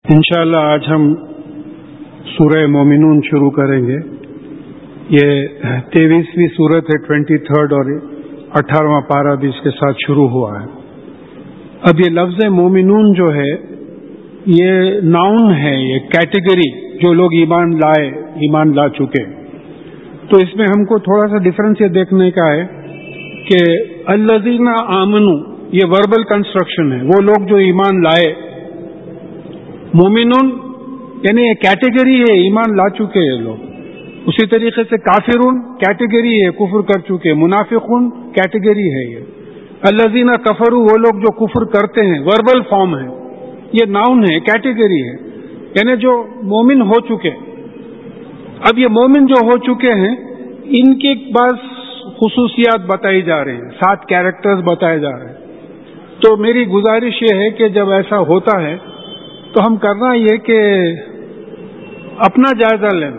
انشاءاللہ آج ہم سورہ مومنون شروع کریں گے. یہ 23ویں سورت ہے، 23 اور 18واں پارہ بھی اس کے ساتھ شروع ہوا ہے. اب یہ لفظ مومنون جو ہے یہ ناؤن ہے، یہ کیٹیگری، جو لوگ ایمان لا چکے. تو اس میں ہم کو تھوڑا سا ڈفرنس یہ دیکھنے کا ہے کہ الذین آمنوا یہ وربل کنسٹرکشن ہے، وہ لوگ جو ایمان لائے. مومنون یعنی یہ کیٹیگری ہے، ایمان لا چکے ہیں لوگ. اسی طریقے سے کافرون کیٹیگری ہے، کفر کر چکے. منافقون کیٹیگری ہے. یہ الذین کفروا وہ لوگ جو کفر کرتے ہیں، وربل فارم ہے، یہ ناؤن ہے، کیٹیگری ہے، یعنی جو مومن ہو چکے. اب یہ مومن جو ہو چکے ہیں ان کی بعض خصوصیات بتائی جا رہی ہیں، 7 کیریکٹرز بتائے جا رہے ہیں. تو میری گزارش یہ ہے کہ جب ایسا ہوتا ہے تو ہم کرنا یہ کہ اپنا جائزہ لینا.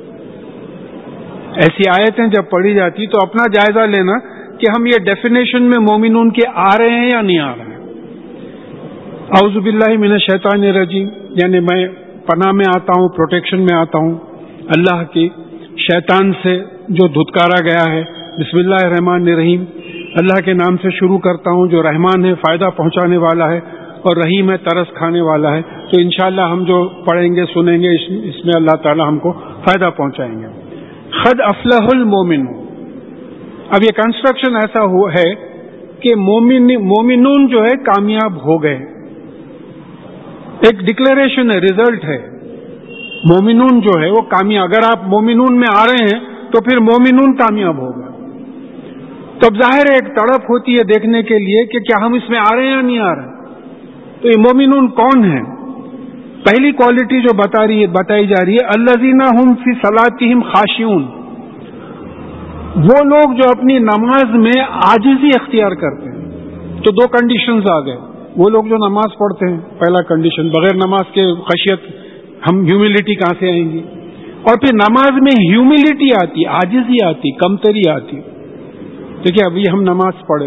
ایسی آیتیں جب پڑھی جاتی تو اپنا جائزہ لینا کہ ہم یہ ڈیفینیشن میں مومنون کے آ رہے ہیں یا نہیں آ رہے ہیں. اعوذ باللہ من الشیطان الرجیم، یعنی میں پناہ میں آتا ہوں، پروٹیکشن میں آتا ہوں اللہ کی شیطان سے جو دھتکارا گیا ہے. بسم اللہ الرحمن الرحیم، اللہ کے نام سے شروع کرتا ہوں جو رحمان ہے، فائدہ پہنچانے والا ہے، اور رحیم ہے، ترس کھانے والا ہے. تو انشاءاللہ ہم جو پڑھیں گے سنیں گے اس میں اللہ تعالی ہم کو فائدہ پہنچائیں گے. قد افلح المومنون. اب یہ کنسٹرکشن ایسا ہے کہ مومنون جو ہے کامیاب ہو گئے. ایک ڈکلیریشن ہے، ریزلٹ ہے. مومنون جو ہے وہ کامیاب، اگر آپ مومنون میں آ رہے ہیں تو پھر مومنون کامیاب ہوگا. تو اب ظاہر ہے ایک تڑپ ہوتی ہے دیکھنے کے لیے کہ کیا ہم اس میں آ رہے ہیں یا نہیں آ رہے. تو یہ مومنون کون ہیں؟ پہلی کوالٹی جو بتائی جا رہی ہے، الذین هم فی صلاتہم خاشعون، وہ لوگ جو اپنی نماز میں عاجزی اختیار کرتے ہیں. تو 2 کنڈیشنز آ گئے. وہ لوگ جو نماز پڑھتے ہیں، پہلا کنڈیشن، بغیر نماز کے خشیت، ہم ہیوملٹی کہاں سے آئیں گی؟ اور پھر نماز میں ہیوملٹی آتی، عاجزی آتی، کمتری آتی. دیکھیے ابھی ہم نماز پڑھے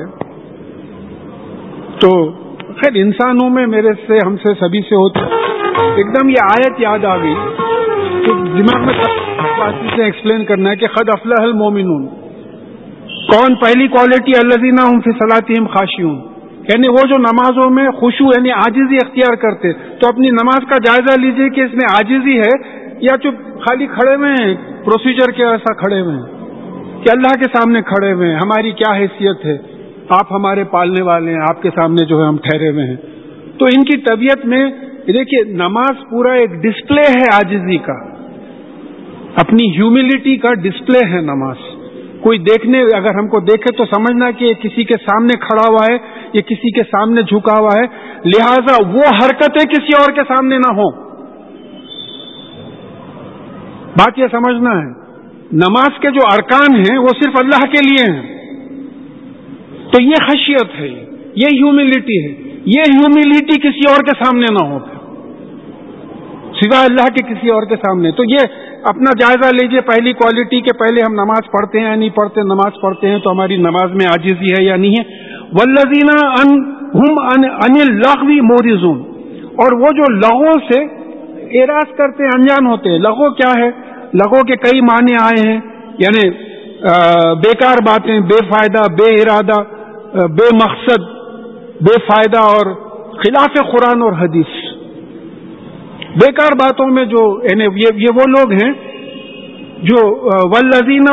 تو خیر انسانوں میں میرے سے، ہم سے، سبھی سے ہوتا ایک دم یہ آیت یاد آ گئی تو دماغ میں سے ایکسپلین کرنا ہے کہ قد افلح المومنون کون. پہلی کوالٹی الذین هم فی صلاتہم خاشعون، یعنی وہ جو نمازوں میں خشوع یعنی عاجزی اختیار کرتے. تو اپنی نماز کا جائزہ لیجئے کہ اس میں عاجزی ہے یا چپ خالی کھڑے ہوئے ہیں، پروسیجر کے ایسا کھڑے ہوئے ہیں کہ اللہ کے سامنے کھڑے ہوئے ہیں، ہماری کیا حیثیت ہے، آپ ہمارے پالنے والے ہیں، آپ کے سامنے جو ہے ہم ٹھہرے ہوئے ہیں. تو ان کی طبیعت میں دیکھیے نماز پورا ایک ڈسپلے ہے عاجزی کا، اپنی ہیوملٹی کا ڈسپلے ہے نماز. کوئی دیکھنے، اگر ہم کو دیکھے تو سمجھنا کہ یہ کسی کے سامنے کھڑا ہوا ہے، یہ کسی کے سامنے جھکا ہوا ہے، لہذا وہ حرکتیں کسی اور کے سامنے نہ ہوں. بات یہ سمجھنا ہے، نماز کے جو ارکان ہیں وہ صرف اللہ کے لیے ہیں. تو یہ خشیت ہے، یہ ہیوملٹی ہے. یہ ہیوملٹی کسی اور کے سامنے نہ ہو سوائے اللہ کے، کسی اور کے سامنے. تو یہ اپنا جائزہ لیجئے پہلی کوالٹی کے پہلے ہم نماز پڑھتے ہیں یا نہیں پڑھتے. نماز پڑھتے ہیں تو ہماری نماز میں عاجزی ہے یا نہیں ہے. والذین هم عن اللغو معرضون، اور وہ جو لغو سے اعراض کرتے ہیں، انجان ہوتے ہیں. لغو کیا ہے؟ لغو کے کئی معنی آئے ہیں، یعنی بیکار باتیں، بے فائدہ، بے ارادہ، بے مقصد، بے فائدہ اور خلاف قرآن اور حدیث. بیکار باتوں میں جو یعنی یہ وہ لوگ ہیں جو والذین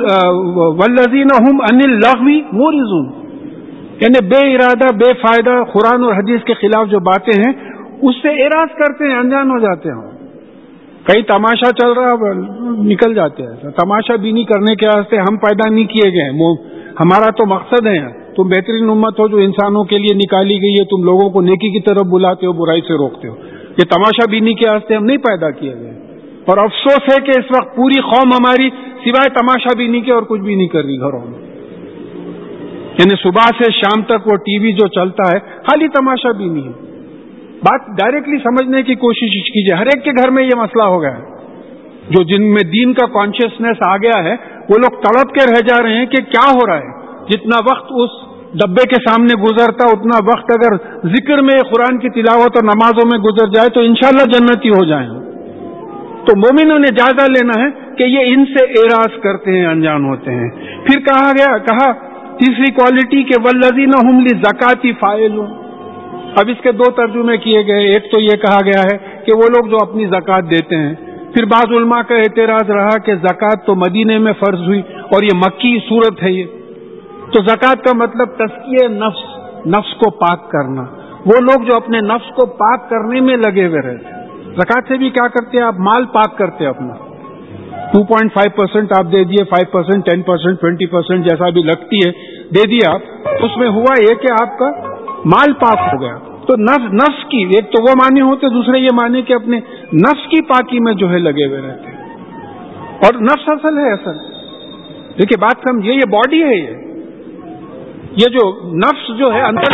هم عن اللغو معرضون، یعنی بے ارادہ، بے فائدہ، قرآن اور حدیث کے خلاف جو باتیں ہیں اس سے اعراض کرتے ہیں، انجان ہو جاتے ہیں. کہیں تماشا چل رہا نکل جاتے ہیں. تماشا بینی کرنے کے واسطے ہم پیدا نہیں کیے گئے. ہمارا تو مقصد ہے تم بہترین امت ہو جو انسانوں کے لیے نکالی گئی ہے، تم لوگوں کو نیکی کی طرف بلاتے ہو، برائی سے روکتے ہو. یہ تماشا بینی کے واسطے ہم نہیں پیدا کیے گئے. اور افسوس ہے کہ اس وقت پوری قوم ہماری سوائے تماشا بینی کے اور کچھ بھی نہیں کر رہی گھروں میں. یعنی صبح سے شام تک وہ ٹی وی جو چلتا ہے خالی تماشا بینی ہے. بات ڈائریکٹلی سمجھنے کی کوشش کیجیے. ہر ایک کے گھر میں یہ مسئلہ ہو گیا ہے. جو جن میں دین کا کانشیسنیس آ گیا ہے وہ لوگ تڑپ کے رہ جا رہے ہیں کہ کیا ہو رہا ہے. جتنا وقت اس ڈبے کے سامنے گزرتا اتنا وقت اگر ذکر میں قرآن کی تلاوت اور نمازوں میں گزر جائے تو انشاءاللہ جنتی ہو جائیں. تو مومنوں نے جائزہ لینا ہے کہ یہ ان سے اعراض کرتے ہیں, انجان ہوتے ہیں. پھر کہا تیسری کوالٹی کہ والذین هم للزکاۃ فاعلون. اب اس کے دو ترجمے کیے گئے. ایک تو یہ کہا گیا ہے کہ وہ لوگ جو اپنی زکوٰۃ دیتے ہیں. پھر بعض علماء کا اعتراض رہا کہ زکوٰۃ تو مدینے میں فرض ہوئی اور یہ مکی صورت ہے, یہ تو زکوٰۃ کا مطلب تزکیہ نفس, نفس کو پاک کرنا. وہ لوگ جو اپنے نفس کو پاک کرنے میں لگے ہوئے رہتے ہیں. زکوٰۃ سے بھی کیا کرتے ہیں آپ, مال پاک کرتے ہیں اپنا. 2.5% آپ دے دیے, 5%, 10%, 20% جیسا بھی لگتی ہے دے دیا آپ. اس میں ہوا یہ کہ آپ کا مال پاک ہو گیا. تو نفس کی ایک تو وہ معنی ہوتے, دوسرے یہ معنی کہ اپنے نفس کی پاکی میں جو ہے لگے ہوئے رہتے ہیں. اور نفس اصل ہے, اصل دیکھیے بات سمجھیے, یہ باڈی ہے, یہ جو نفس جو ہے اندر,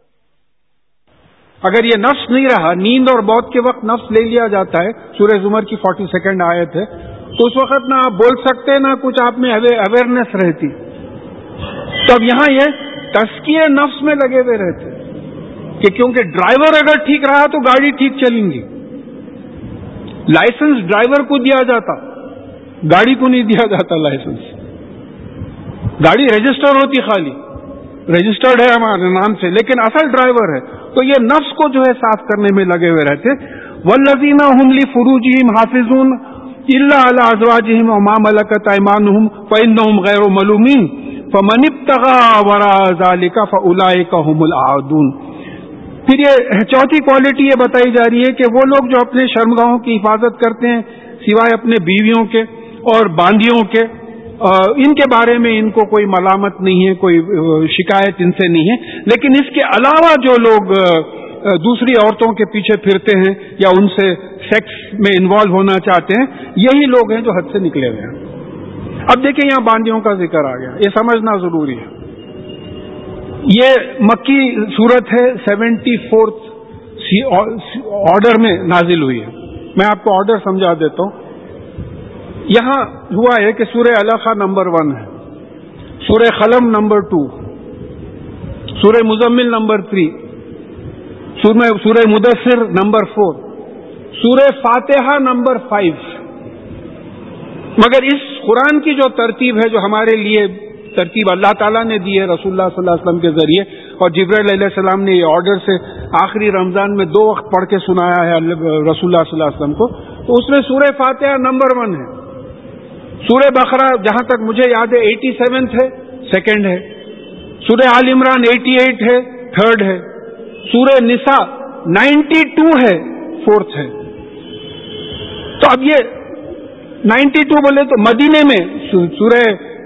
اگر یہ نفس نہیں رہا, نیند اور موت کے وقت نفس لے لیا جاتا ہے, سورہ زمر کی 42 آیت ہے, تو اس وقت نہ آپ بول سکتے نہ کچھ آپ میں اویئرنیس رہتی. تو اب یہاں یہ تزکیہ نفس میں لگے ہوئے رہتے کہ کیونکہ ڈرائیور اگر ٹھیک رہا تو گاڑی ٹھیک چلیں گی. لائسنس ڈرائیور کو دیا جاتا, گاڑی کو نہیں دیا جاتا لائسنس. گاڑی رجسٹر ہوتی, خالی رجسٹرڈ ہے ہمارے نام سے, لیکن اصل ڈرائیور ہے. تو یہ نفس کو جو ہے صاف کرنے میں لگے ہوئے رہتے. والذین هم لفروجہم حافظون الا علی ازواجہم وما ملکت ایمانہم فانہم غیر ملومین فمن ابتغى وراء ذلك فاولئک هم العادون. پھر یہ چوتھی کوالٹی یہ بتائی جا رہی ہے کہ وہ لوگ جو اپنے شرمگاہوں کی حفاظت کرتے ہیں سوائے اپنے بیویوں کے اور باندیوں کے, ان کے بارے میں ان کو کوئی ملامت نہیں ہے, کوئی شکایت ان سے نہیں ہے. لیکن اس کے علاوہ جو لوگ دوسری عورتوں کے پیچھے پھرتے ہیں یا ان سے سیکس میں انوالو ہونا چاہتے ہیں, یہی لوگ ہیں جو حد سے نکلے ہوئے ہیں. اب دیکھیں یہاں باندیوں کا ذکر آ گیا, یہ سمجھنا ضروری ہے. یہ مکی صورت ہے, 74 آرڈر میں نازل ہوئی ہے. میں آپ کو آرڈر سمجھا دیتا ہوں. یہاں ہوا ہے کہ سورہ علقہ نمبر 1 ہے, سورہ قلم نمبر 2, سورہ مزمل نمبر 3, سورہ مدثر نمبر 4, سورہ فاتحہ نمبر 5. مگر اس قرآن کی جو ترتیب ہے, جو ہمارے لیے ترتیب اللہ تعالیٰ نے دی ہے رسول اللہ صلی اللہ علیہ وسلم کے ذریعے, اور جبرائیل علیہ السلام نے یہ آرڈر سے آخری رمضان میں 2 وقت پڑھ کے سنایا ہے رسول اللہ صلی اللہ علیہ وسلم کو, تو اس میں سورہ فاتحہ نمبر 1 ہے. سورہ بقرہ جہاں تک مجھے یاد ہے 87 ہے, 2nd ہے. سورہ آل عمران 88 ہے, 3rd ہے. سورہ نساء 92 ہے, 4th ہے. تو اب یہ 92 بولے تو مدینے میں سورہ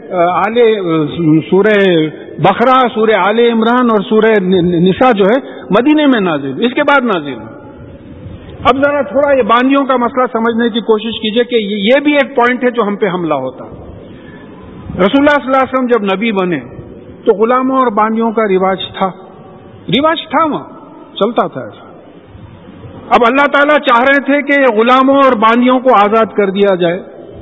بقرہ, سورہ آل عمران اور سورہ نساء جو ہے مدینے میں نازل, اس کے بعد نازل. اب ذرا تھوڑا یہ باندیوں کا مسئلہ سمجھنے کی کوشش کیجئے کہ یہ بھی ایک پوائنٹ ہے جو ہم پہ حملہ ہوتا. رسول اللہ صلی اللہ علیہ وسلم جب نبی بنے تو غلاموں اور باندیوں کا رواج تھا, وہاں چلتا تھا ایسا. اب اللہ تعالیٰ چاہ رہے تھے کہ غلاموں اور باندیوں کو آزاد کر دیا جائے.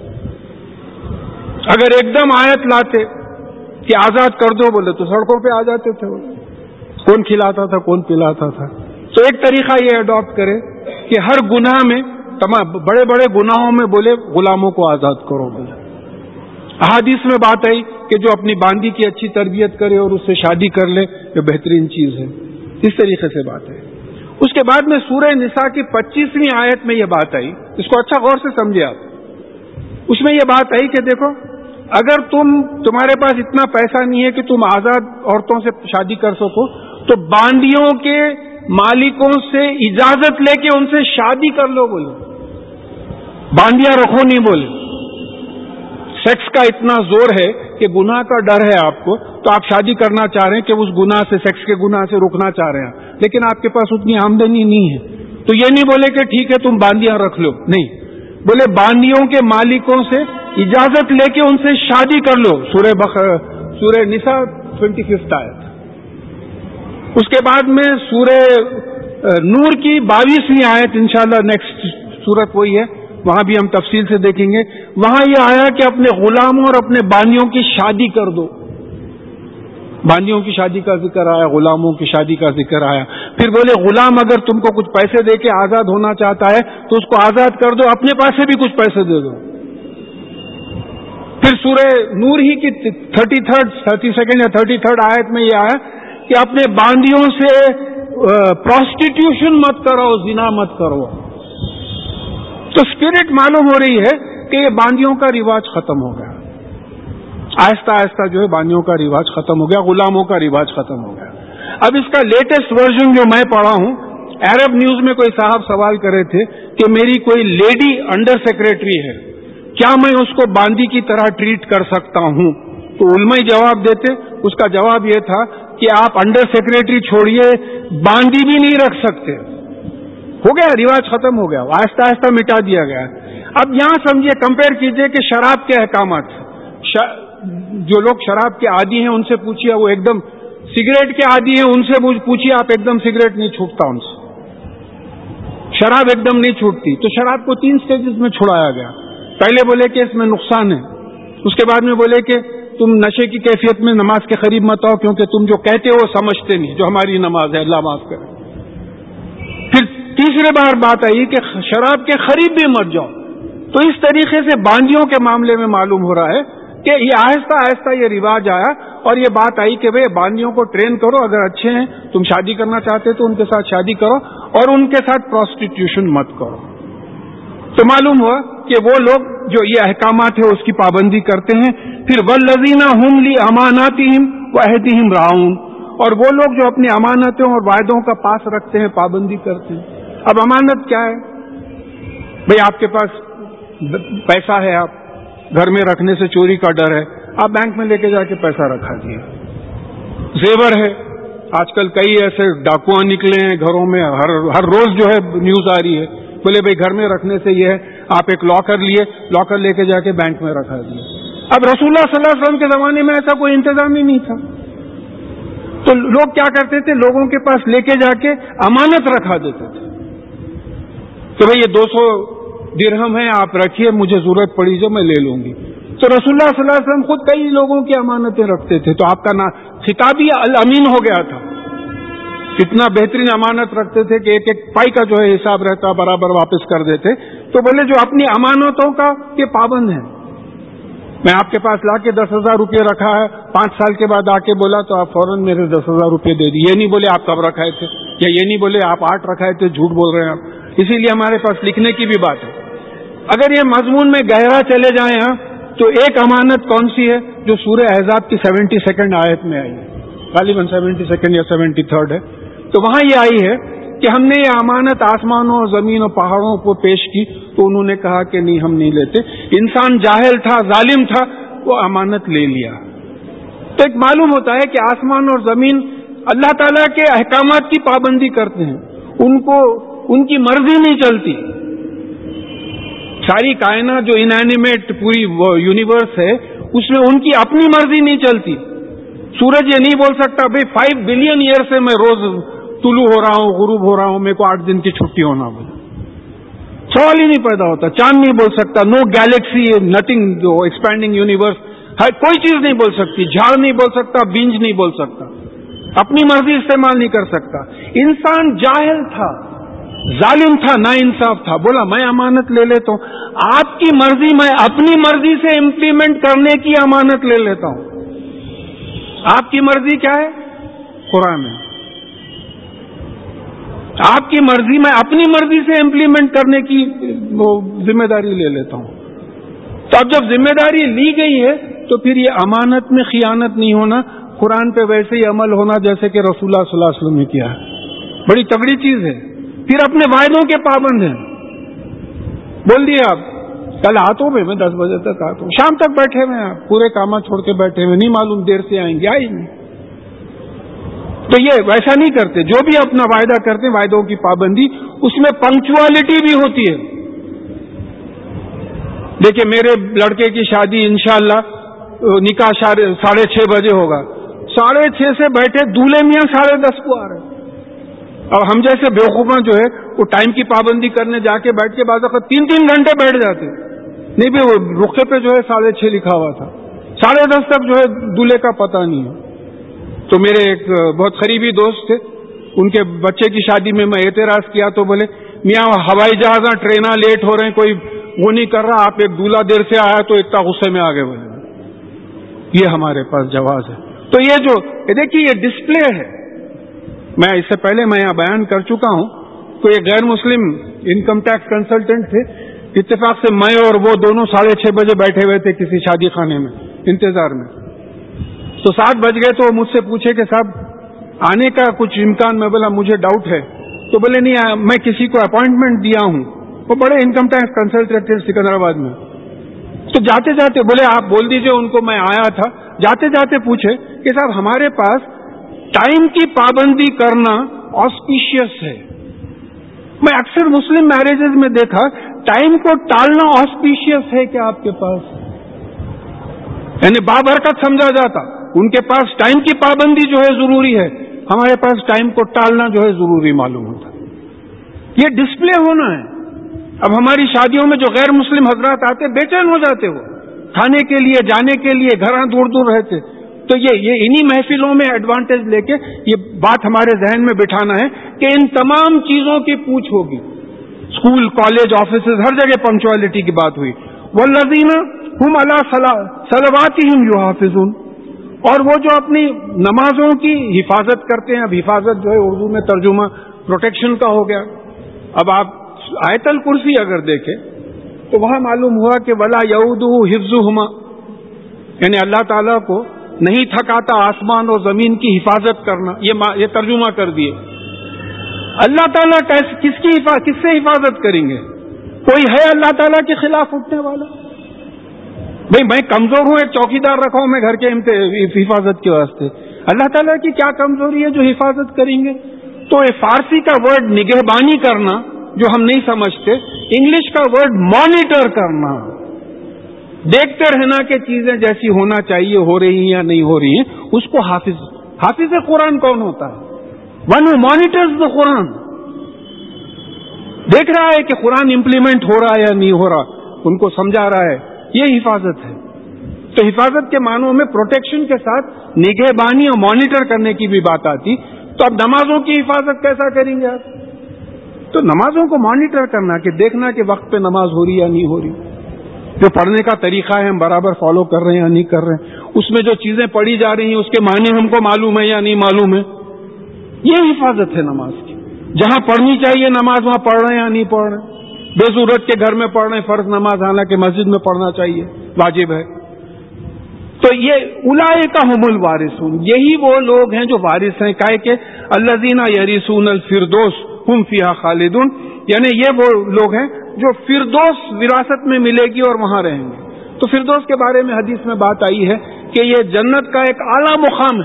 اگر ایک دم آیت لاتے کہ آزاد کر دو بولے تو سڑکوں پہ آ جاتے تھے. کون کھلاتا تھا, کون پلاتا تھا. تو ایک طریقہ یہ اڈاپٹ کرے کہ ہر گناہ میں, تمام بڑے بڑے گناہوں میں بولے غلاموں کو آزاد کرو. بولے احادیث میں بات آئی کہ جو اپنی باندی کی اچھی تربیت کرے اور اس سے شادی کر لے, یہ بہترین چیز ہے. اس طریقے سے بات ہے. اس کے بعد میں سورہ نساء کی 25ویں آیت میں یہ بات آئی, اس کو اچھا غور سے سمجھے آپ. اس میں یہ بات آئی کہ دیکھو, اگر تمہارے پاس اتنا پیسہ نہیں ہے کہ تم آزاد عورتوں سے شادی کر سکو, تو باندیوں کے مالکوں سے اجازت لے کے ان سے شادی کر لو. بولے باندیاں رکھو نہیں. بولے سیکس کا اتنا زور ہے کہ گناہ کا ڈر ہے آپ کو, تو آپ شادی کرنا چاہ رہے ہیں کہ اس گناہ سے, سیکس کے گناہ سے رکنا چاہ رہے ہیں, لیکن آپ کے پاس اتنی آمدنی نہیں ہے. تو یہ نہیں بولے کہ ٹھیک ہے تم باندیاں رکھ لو, نہیں. بولے باندیوں کے مالکوں سے اجازت لے کے ان سے شادی کر لو. سورہ نساء 25 آیت. اس کے بعد میں سورہ نور کی 22ویں آیت, انشاءاللہ نیکسٹ سورت وہی ہے, وہاں بھی ہم تفصیل سے دیکھیں گے. وہاں یہ آیا کہ اپنے غلاموں اور اپنے باندیوں کی شادی کر دو. باندیوں کی شادی کا ذکر آیا، غلاموں کی شادی کا ذکر آیا. پھر بولے غلام اگر تم کو کچھ پیسے دے کے آزاد ہونا چاہتا ہے تو اس کو آزاد کر دو، اپنے پاس سے بھی کچھ پیسے دے دو. پھر سورہ نور ہی کی 32 یا 33 آیت میں یہ آیا کہ اپنے باندیوں سے پروسٹیٹیوشن مت کرو، زنا مت کرو. تو اسپرٹ معلوم ہو رہی ہے کہ یہ باندیوں کا رواج ختم ہو گیا. آہستہ آہستہ جو ہے باندیوں کا رواج ختم ہو گیا، غلاموں کا رواج ختم ہو گیا. اب اس کا لیٹسٹ ورژن جو میں پڑھا ہوں، عرب نیوز میں کوئی صاحب سوال کرے تھے کہ میری کوئی لیڈی انڈر سیکرٹری ہے، کیا میں اس کو باندی کی طرح ٹریٹ کر سکتا ہوں؟ تو علمائی جواب دیتے، اس کا جواب یہ تھا کہ آپ انڈر سیکرٹری چھوڑیے، باندی بھی نہیں رکھ سکتے. ہو گیا، رواج ختم ہو گیا، آہستہ آہستہ مٹا دیا گیا. اب یہاں سمجھیے، کمپیئر کیجئے کہ شراب کے احکامات. جو لوگ شراب کے عادی ہیں ان سے پوچھیے، وہ ایک دم سگریٹ کے عادی ہیں ان سے پوچھیے، آپ ایک دم سگریٹ نہیں چھوٹتا ان سے، شراب ایک دم نہیں چھوٹتی. تو شراب کو 3 سٹیجز میں چھڑایا گیا. پہلے بولے کہ اس میں نقصان ہے، اس کے بعد میں بولے کہ تم نشے کی کیفیت میں نماز کے قریب مت آؤ کیونکہ تم جو کہتے ہو سمجھتے نہیں، جو ہماری نماز ہے اللہ معاف کرے. پھر تیسرے بار بات آئی کہ شراب کے قریب بھی مت جاؤ. تو اس طریقے سے باندیوں کے معاملے میں معلوم ہو رہا ہے کہ یہ آہستہ آہستہ یہ رواج آیا اور یہ بات آئی کہ بھئی باندیوں کو ٹرین کرو، اگر اچھے ہیں تم شادی کرنا چاہتے تو ان کے ساتھ شادی کرو اور ان کے ساتھ پروسٹیٹیوشن مت کرو. تو معلوم ہوا کہ وہ لوگ جو یہ احکامات ہیں اس کی پابندی کرتے ہیں. پھر والذین هم لاماناتہم وعہدہم راعون، اور وہ لوگ جو اپنی امانتوں اور وعدوں کا پاس رکھتے ہیں، پابندی کرتے ہیں. اب امانت کیا ہے؟ بھئی آپ کے پاس پیسہ ہے، آپ گھر میں رکھنے سے چوری کا ڈر ہے، آپ بینک میں لے کے جا کے پیسہ رکھا دیے. زیور ہے، آج کل کئی ایسے ڈاکواں نکلے ہیں گھروں میں، ہر روز جو ہے نیوز آ رہی ہے. بولے بھائی گھر میں رکھنے سے یہ ہے، آپ ایک لاکر لیے، لاکر لے کے جا کے بینک میں رکھا دیے. اب رسول اللہ صلی اللہ علیہ وسلم کے زمانے میں ایسا کوئی انتظام ہی نہیں تھا. تو لوگ کیا کرتے تھے؟ لوگوں کے پاس لے کے جا کے امانت رکھا دیتے تھے کہ بھئی یہ 200 درہم ہے، آپ رکھیے، مجھے ضرورت پڑی جو میں لے لوں گی. تو رسول اللہ صلی اللہ علیہ وسلم خود کئی لوگوں کی امانتیں رکھتے تھے. تو آپ کا خطاب ہی الامین ہو گیا تھا. اتنا بہترین امانت رکھتے تھے کہ ایک ایک پائی کا جو ہے حساب رہتا، برابر واپس کر دیتے. تو بولے جو اپنی امانتوں کا کے پابند ہیں، میں آپ کے پاس لا کے 10,000 روپے رکھا ہے، 5 سال کے بعد آ کے بولا تو آپ فوراً میرے 10,000 روپے دے دی. یہ نہیں بولے آپ کب رکھائے تھے، یا یہ نہیں بولے آپ 8 رکھائے تھے، جھوٹ بول رہے ہیں آپ. اسی لیے ہمارے پاس لکھنے کی بھی بات ہے. اگر یہ مضمون میں گہرا چلے جائیں تو ایک امانت کون سی ہے جو سورہ احزاب کی 72 آیت میں آئی ہے، غالباً 72 یا 73 ہے. تو وہاں یہ آئی ہے کہ ہم نے یہ امانت آسمانوں اور زمین اور پہاڑوں کو پیش کی تو انہوں نے کہا کہ نہیں ہم نہیں لیتے. انسان جاہل تھا، ظالم تھا، وہ امانت لے لیا. تو ایک معلوم ہوتا ہے کہ آسمان اور زمین اللہ تعالیٰ کے احکامات کی پابندی کرتے ہیں، ان کی مرضی نہیں چلتی. ساری کائنات جو انینیمیٹ پوری یونیورس ہے اس میں ان کی اپنی مرضی نہیں چلتی. سورج یہ نہیں بول سکتا بھئی 5 بلین ایئر سے میں روز طلوع ہو رہا ہوں، غروب ہو رہا ہوں، میرے کو 8 دن کی چھٹی ہونا بولے، سوال ہی نہیں پیدا ہوتا. چاند نہیں بول سکتا، نو گیلیکسی، نتھنگ، جو ایکسپینڈنگ یونیورس، کوئی چیز نہیں بول سکتی. جھاڑ نہیں بول سکتا، بینج نہیں بول سکتا، اپنی مرضی استعمال نہیں کر سکتا. انسان جاہل تھا، ظالم تھا، نا انصاف تھا، بولا میں امانت لے لیتا ہوں. آپ کی مرضی میں اپنی مرضی سے امپلیمنٹ کرنے کی امانت لے لیتا ہوں. آپ کی مرضی کیا ہے؟ قرآن ہے. آپ کی مرضی میں اپنی مرضی سے امپلیمنٹ کرنے کی ذمہ داری لے لیتا ہوں. تو اب جب ذمہ داری لی گئی ہے تو پھر یہ امانت میں خیانت نہیں ہونا، قرآن پہ ویسے ہی عمل ہونا جیسے کہ رسول اللہ صلی اللہ علیہ وسلم نے کیا ہے. بڑی تگڑی چیز ہے. پھر اپنے وعدوں کے پابند ہیں. بول دیے آپ کل آتا ہوں میں 10 بجے تک آتا ہوں، شام تک بیٹھے ہوئے ہیں، پورے کام چھوڑ کے بیٹھے ہوئے، نہیں معلوم دیر سے آئیں گے، آئیں نہیں. تو یہ ویسا نہیں کرتے. جو بھی اپنا وعدہ کرتے ہیں، وعدوں کی پابندی، اس میں پنکچوالٹی بھی ہوتی ہے. دیکھیں میرے لڑکے کی شادی انشاءاللہ نکاح 6:30 بجے ہوگا، 6:30 سے بیٹھے دولہے میاں 10:30 کو آ رہے ہیں. اب ہم جیسے بیوقوفاں جو ہے وہ ٹائم کی پابندی کرنے جا کے بیٹھ کے بعض وقت 3 گھنٹے بیٹھ جاتے. نہیں بھی وہ رخے پہ جو ہے 6:30 لکھا ہوا تھا، 10:30 تک جو ہے دولہے کا پتہ نہیں ہے. تو میرے ایک بہت قریبی دوست تھے، ان کے بچے کی شادی میں اعتراض کیا تو بولے میاں ہوائی جہاز ٹریناں لیٹ ہو رہے ہیں، کوئی وہ نہیں کر رہا، آپ ایک دولہا دیر سے آیا تو اتنا غصے میں آگے بولے یہ ہمارے پاس جواز ہے. تو یہ جو دیکھیے یہ ڈسپلے ہے. میں اس سے پہلے میں یہاں بیان کر چکا ہوں تو یہ غیر مسلم انکم ٹیکس کنسلٹنٹ تھے، اتفاق سے میں اور وہ دونوں 6:30 بجے بیٹھے ہوئے تھے کسی شادی خانے میں انتظار میں. تو 7 بج گئے تو مجھ سے پوچھے کہ صاحب آنے کا کچھ امکان؟ میں بولا مجھے ڈاؤٹ ہے. تو بولے نہیں میں کسی کو اپوائنٹمنٹ دیا ہوں، وہ بڑے انکم ٹیکس کنسلٹنٹ تھے سکندرآباد میں. تو جاتے جاتے بولے آپ بول دیجئے ان کو میں آیا تھا. جاتے جاتے پوچھے کہ صاحب ہمارے پاس ٹائم کی پابندی کرنا آسپیشیس ہے. میں اکثر مسلم میرجز میں دیکھا ٹائم کو ٹالنا آسپیشیس ہے کیا آپ کے پاس؟ یعنی بابرکت سمجھا جاتا، ان کے پاس ٹائم کی پابندی جو ہے ضروری ہے، ہمارے پاس ٹائم کو ٹالنا جو ہے ضروری معلوم ہوتا. یہ ڈسپلے ہونا ہے. اب ہماری شادیوں میں جو غیر مسلم حضرات آتے بے چین ہو جاتے، وہ کھانے کے لیے جانے کے لیے گھراں دور دور رہتے. تو یہ انہی محفلوں میں ایڈوانٹیج لے کے یہ بات ہمارے ذہن میں بٹھانا ہے کہ ان تمام چیزوں کی پوچھ ہوگی. اسکول کالج آفیسز ہر جگہ پنکچوالٹی کی بات ہوئی. والذین ہم علی صلواتہم یحافظون، اور وہ جو اپنی نمازوں کی حفاظت کرتے ہیں. اب حفاظت جو ہے اردو میں ترجمہ پروٹیکشن کا ہو گیا. اب آپ آیت الکرسی اگر دیکھیں تو وہاں معلوم ہوا کہ ولا یعودہ حفظہما، یعنی اللہ تعالیٰ کو نہیں تھکاتا آسمان اور زمین کی حفاظت کرنا. یہ ترجمہ کر دیے. اللہ تعالیٰ کس سے حفاظت کریں گے؟ کوئی ہے اللہ تعالیٰ کے خلاف اٹھنے والا؟ بھئی میں کمزور ہوں، ایک چوکیدار رکھا ہوں میں گھر کے حفاظت کے واسطے. اللہ تعالیٰ کی کیا کمزوری ہے جو حفاظت کریں گے؟ تو یہ فارسی کا ورڈ نگہبانی کرنا جو ہم نہیں سمجھتے، انگلش کا ورڈ مانیٹر کرنا، دیکھتے رہنا کہ چیزیں جیسی ہونا چاہیے ہو رہی ہیں یا نہیں ہو رہی ہیں، اس کو حافظ قرآن کون ہوتا ہے؟ One who monitors the Quran. دیکھ رہا ہے کہ قرآن امپلیمنٹ ہو رہا ہے یا نہیں ہو رہا، ان کو سمجھا رہا ہے. یہ حفاظت ہے. تو حفاظت کے معنوں میں پروٹیکشن کے ساتھ نگہبانی اور مانیٹر کرنے کی بھی بات آتی. تو اب نمازوں کی حفاظت کیسا کریں گے آپ؟ تو نمازوں کو مانیٹر کرنا کہ دیکھنا کہ وقت پہ نماز ہو رہی یا نہیں ہو رہی، جو پڑھنے کا طریقہ ہے ہم برابر فالو کر رہے ہیں یا نہیں کر رہے ہیں، اس میں جو چیزیں پڑھی جا رہی ہیں اس کے معنی ہم کو معلوم ہے یا نہیں معلوم ہے. یہ حفاظت ہے نماز کی. جہاں پڑھنی چاہیے نماز وہاں پڑھ رہے ہیں یا نہیں پڑھ رہے ہیں، بے ضرورت کے گھر میں پڑھ رہے ہیں فرض نماز، حالانکہ مسجد میں پڑھنا چاہیے، واجب ہے. تو یہ اولئک هم الوارثون، یہی وہ لوگ ہیں جو وارث ہیں. کہے کہ الذین یرثون الفردوس هم فیہا خالدون، یعنی یہ وہ لوگ ہیں جو فردوس وراثت میں ملے گی اور وہاں رہیں گے. تو فردوس کے بارے میں حدیث میں بات آئی ہے کہ یہ جنت کا ایک اعلیٰ مقام ہے.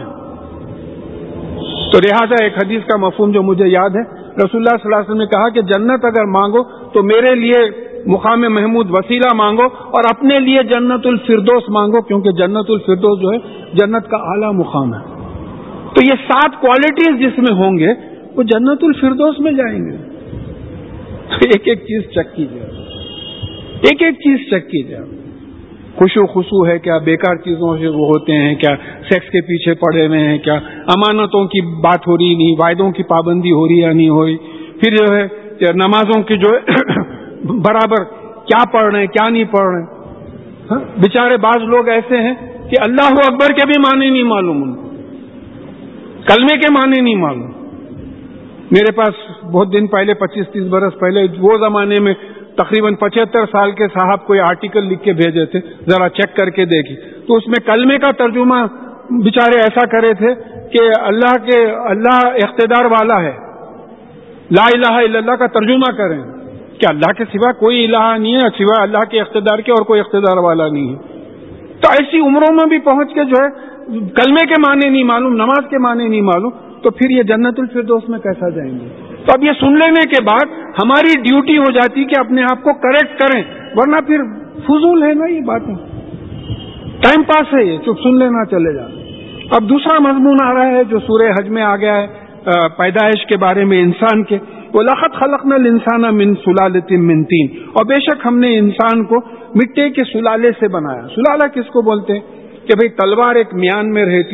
تو لہٰذا ایک حدیث کا مفہوم جو مجھے یاد ہے، رسول اللہ صلی اللہ علیہ وسلم نے کہا کہ جنت اگر مانگو تو میرے لیے مقام محمود وسیلہ مانگو اور اپنے لیے جنت الفردوس مانگو، کیونکہ جنت الفردوس جو ہے جنت کا اعلیٰ مقام ہے. تو یہ 7 کوالٹیز جس میں ہوں گے وہ جنت الفردوس میں جائیں گے. تو ایک ایک چیز چیک کیجیے، ایک ایک چیز چیک کیجیے. خوشو خصو ہے کیا؟ بیکار چیزوں سے وہ ہوتے ہیں کیا؟ سیکس کے پیچھے پڑے ہوئے ہیں کیا؟ امانتوں کی بات ہو رہی نہیں، وعدوں کی پابندی ہو رہی یا نہیں ہو رہی؟ پھر جو ہے نمازوں کی جو ہے برابر کیا پڑھ رہے ہیں کیا نہیں پڑھ رہے ہیں. بیچارے بعض لوگ ایسے ہیں کہ اللہ اکبر کے بھی معنی نہیں معلوم، ان کو کلمے کے معنی نہیں معلوم. میرے پاس بہت دن پہلے 25-30 برس پہلے وہ زمانے میں تقریباً 75 سال کے صاحب کوئی آرٹیکل لکھ کے بھیجے تھے، ذرا چیک کر کے دیکھی. تو اس میں کلمے کا ترجمہ بیچارے ایسا کرے تھے کہ اللہ اقتدار والا ہے، لا الہ الا اللہ کا ترجمہ کریں کہ اللہ کے سوا کوئی الہ نہیں ہے، سوا اللہ کے اقتدار کے اور کوئی اقتدار والا نہیں ہے. تو ایسی عمروں میں بھی پہنچ کے جو ہے کلمے کے معنی نہیں معلوم، نماز کے معنی نہیں معلوم، تو پھر یہ جنت الفردوس میں کیسا جائیں گے؟ تو اب یہ سن لینے کے بعد ہماری ڈیوٹی ہو جاتی کہ اپنے آپ کو کریکٹ کریں، ورنہ پھر فضول ہے نا یہ باتیں، ٹائم پاس ہے یہ، چپ سن لینا چلے جا. اب دوسرا مضمون آ رہا ہے جو سورہ حج میں آ گیا ہے، پیدائش کے بارے میں انسان کے. وَلَقَدْ خَلَقْنَا الْإِنسَانَ مِنْ سُلَالَةٍ مِنْ طِينٍ، اور بے شک ہم نے انسان کو مٹی کے سلالے سے بنایا. سلالہ کس کو بولتے ہیں؟ کہ بھئی تلوار ایک میان میں رہتی،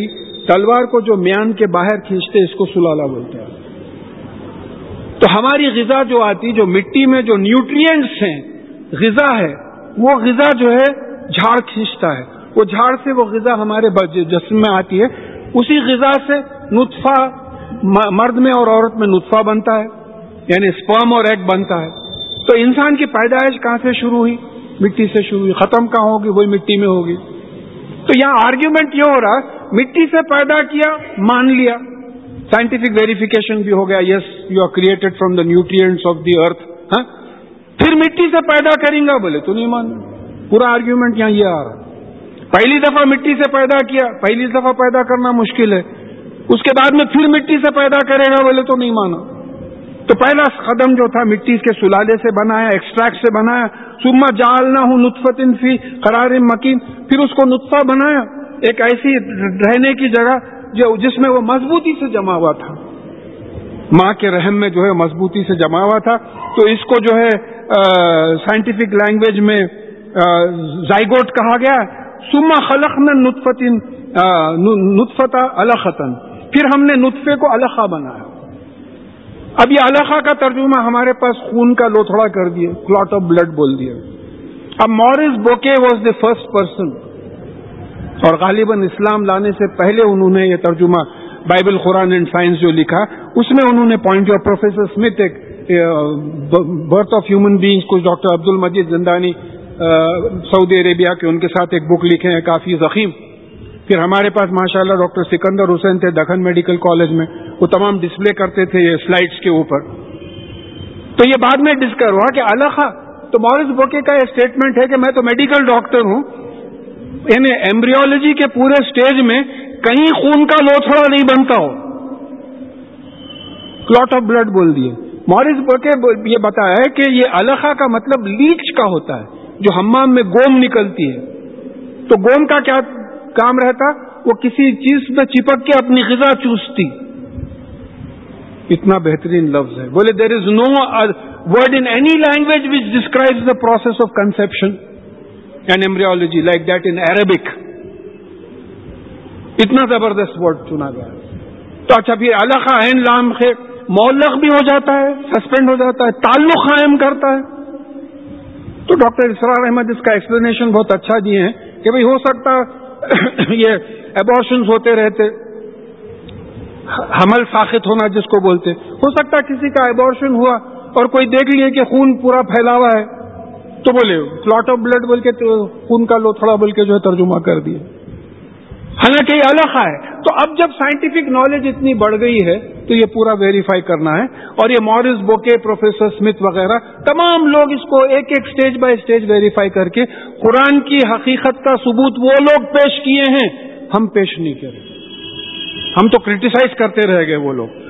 تلوار کو جو میان کے باہر کھینچتے اس کو سلالہ بولتے ہیں. تو ہماری غذا جو آتی، جو مٹی میں جو نیوٹرینٹس ہیں، غذا ہے، وہ غذا جو ہے جھاڑ کھینچتا ہے. وہ جھاڑ سے وہ غذا ہمارے جسم میں آتی ہے. اسی غذا سے نطفہ مرد میں اور عورت میں نطفہ بنتا ہے، یعنی سپرم اور ایگ بنتا ہے. تو انسان کی پیدائش کہاں سے شروع ہوئی؟ مٹی سے شروع ہوئی. ختم کہاں ہوگی؟ وہی مٹی میں ہوگی. تو یہاں آرگیومنٹ یہ ہو رہا، مٹی سے پیدا کیا، مان لیا، سائنٹیفک ویریفیکیشن بھی ہو گیا، yes you are created from the nutrients of the earth. ہاں، پھر مٹی سے پیدا کریں گا بولے تو نہیں مان. پورا آرگیومنٹ یہاں یہ آ رہا. پہلی دفعہ مٹی سے پیدا کیا، پہلی دفعہ پیدا کرنا مشکل ہے، اس کے بعد میں پھر مٹی سے پیدا کرے گا بولے تو نہیں مانا. تو پہلا قدم جو تھا مٹی کے سلالے سے بنایا، ایکسٹریکٹ سے بنایا. ثم جعلناہ نطفۃ فی قرار مکین، پھر اس کو نطفہ بنایا، ایک ایسی رہنے کی جگہ جس میں وہ مضبوطی سے جمع ہوا تھا، ماں کے رحم میں جو ہے مضبوطی سے جمع ہوا تھا. تو اس کو جو ہے سائنٹیفک لینگویج میں زائگوٹ کہا گیا. ثم خلقنا نطفۃ علقۃ، پھر ہم نے نطفے کو علقہ بنایا. اب یہ علقہ کا ترجمہ ہمارے پاس خون کا لوتھڑا کر دیا، کلاٹ آف بلڈ بول دیا. اب Maurice Bucaille was the first person, اور غالباً اسلام لانے سے پہلے انہوں نے یہ ترجمہ بائبل قرآن اینڈ سائنس جو لکھا اس میں انہوں نے پوائنٹ آف پروفیسر اسمتھ ایک برتھ آف ہیومن بینگز، کچھ ڈاکٹر عبد المجید زندانی سعودی عربیہ کے، ان کے ساتھ ایک بک لکھے ہیں کافی ضخیم. پھر ہمارے پاس ماشاءاللہ ڈاکٹر سکندر حسین تھے دکن میڈیکل کالج میں، وہ تمام ڈسپلے کرتے تھے یہ سلائڈز کے اوپر. تو یہ بعد میں ڈسکور ہوا کہ علقہ، تو مورس بوکے کا یہ اسٹیٹمنٹ ہے کہ میں تو میڈیکل ڈاکٹر ہوں، یعنی ایمبریولوجی کے پورے سٹیج میں کہیں خون کا لوتھڑا نہیں بنتا ہو، کلاٹ آف بلڈ بول دیے. مورس بوکے یہ بتایا ہے کہ یہ علقہ کا مطلب لیچ کا ہوتا ہے، جو حمام میں گوم نکلتی ہے. تو گوم کا کیا کام رہتا؟ وہ کسی چیز میں چپک کے اپنی غذا چوستی. اتنا بہترین لفظ ہے. بولے there is no word in any language which describes the process of conception and embryology like that in Arabic. اتنا زبردست ورڈ چنا گیا. تو اچھا پھر علقہ عین لام خے معلق بھی ہو جاتا ہے، سسپینڈ ہو جاتا ہے، تعلق قائم کرتا ہے. تو ڈاکٹر اسرار احمد اس کا ایکسپلینیشن بہت اچھا دیے ہیں کہ بھئی ہو سکتا یہ ایبارشنز ہوتے رہتے، حمل ساخت ہونا جس کو بولتے، ہو سکتا کسی کا ایبارشن ہوا اور کوئی دیکھ لیے کہ خون پورا پھیلا ہوا ہے تو بولے کلاٹ آف بلڈ بول کے خون کا لوتھڑا بول کے جو ہے ترجمہ کر دیا، حالانکہ یہ علقہ ہے. تو اب جب سائنٹیفک نالج اتنی بڑھ گئی ہے تو یہ پورا ویریفائی کرنا ہے. اور یہ مورس بوکے، پروفیسر اسمتھ وغیرہ تمام لوگ اس کو ایک ایک سٹیج بائی سٹیج ویریفائی کر کے قرآن کی حقیقت کا ثبوت وہ لوگ پیش کیے ہیں، ہم پیش نہیں کریں. ہم تو کرٹیسائز کرتے رہ گئے وہ لوگ.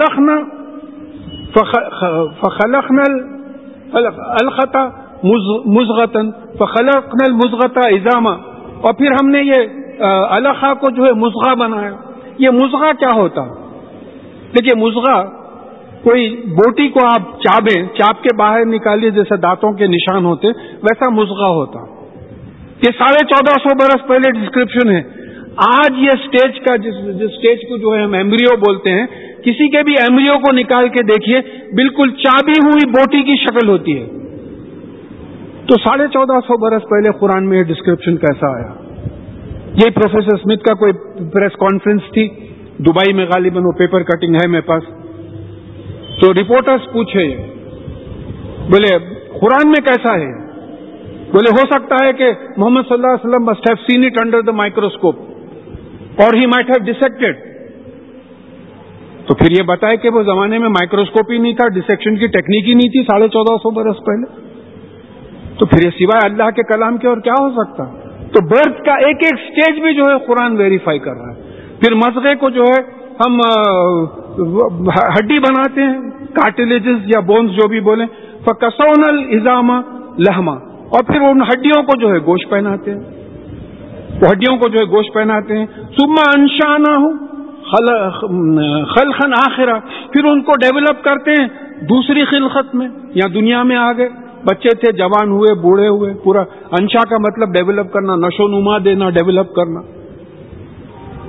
فخلقنا الخطا مزغتن فخلقنا المزغۃ عظاما، اور پھر ہم نے یہ علقہ کو جو ہے مزغہ بنایا. یہ مزغہ کیا ہوتا؟ دیکھیے مزغہ کوئی بوٹی کو آپ چابیں، چاپ کے باہر نکالیے جیسے دانتوں کے نشان ہوتے، ویسا مزغہ ہوتا. یہ 1450 برس پہلے ڈسکرپشن ہے. آج یہ سٹیج کا جس سٹیج کو جو ہے ہم ایمبریو بولتے ہیں، کسی کے بھی ایمبریو کو نکال کے دیکھیے بالکل چابی ہوئی بوٹی کی شکل ہوتی ہے. تو 1450 برس پہلے قرآن میں یہ ڈسکرپشن کیسا آیا؟ یہ پروفیسر اسمتھ کا کوئی پریس کانفرنس تھی دبئی میں، غالباً وہ پیپر کٹنگ ہے میرے پاس. تو رپورٹرز پوچھے بولے قرآن میں کیسا ہے؟ بولے ہو سکتا ہے کہ محمد صلی اللہ علیہ وسلم must have seen it under the microscope or he might have dissected. تو پھر یہ بتائے کہ وہ زمانے میں مائکروسکوپ ہی نہیں تھا، ڈسیکشن کی ٹیکنیک ہی نہیں تھی 1450 برس پہلے. تو پھر یہ سوائے اللہ کے کلام کے اور کیا ہو سکتا؟ تو برتھ کا ایک ایک سٹیج بھی جو ہے قرآن ویریفائی کر رہا ہے. پھر مضغے کو جو ہے ہم ہڈی بناتے ہیں، کارٹلیجز یا بونز جو بھی بولیں. فَكَسَوْنَا الْعِظَامَ لَحْمًا، اور پھر ان ہڈیوں کو جو ہے گوشت پہناتے ہیں، وہ ہڈیوں کو جو ہے گوشت پہناتے ہیں. ثُمَّ أَنشَأْنَاهُ خَلْقًا آخَرَ، پھر ان کو ڈیولپ کرتے ہیں دوسری خلقت میں، یا دنیا میں آ گئے، بچے تھے، جوان ہوئے، بوڑھے ہوئے. پورا انشا کا مطلب ڈیولپ کرنا، نشو نما دینا، ڈیولپ کرنا.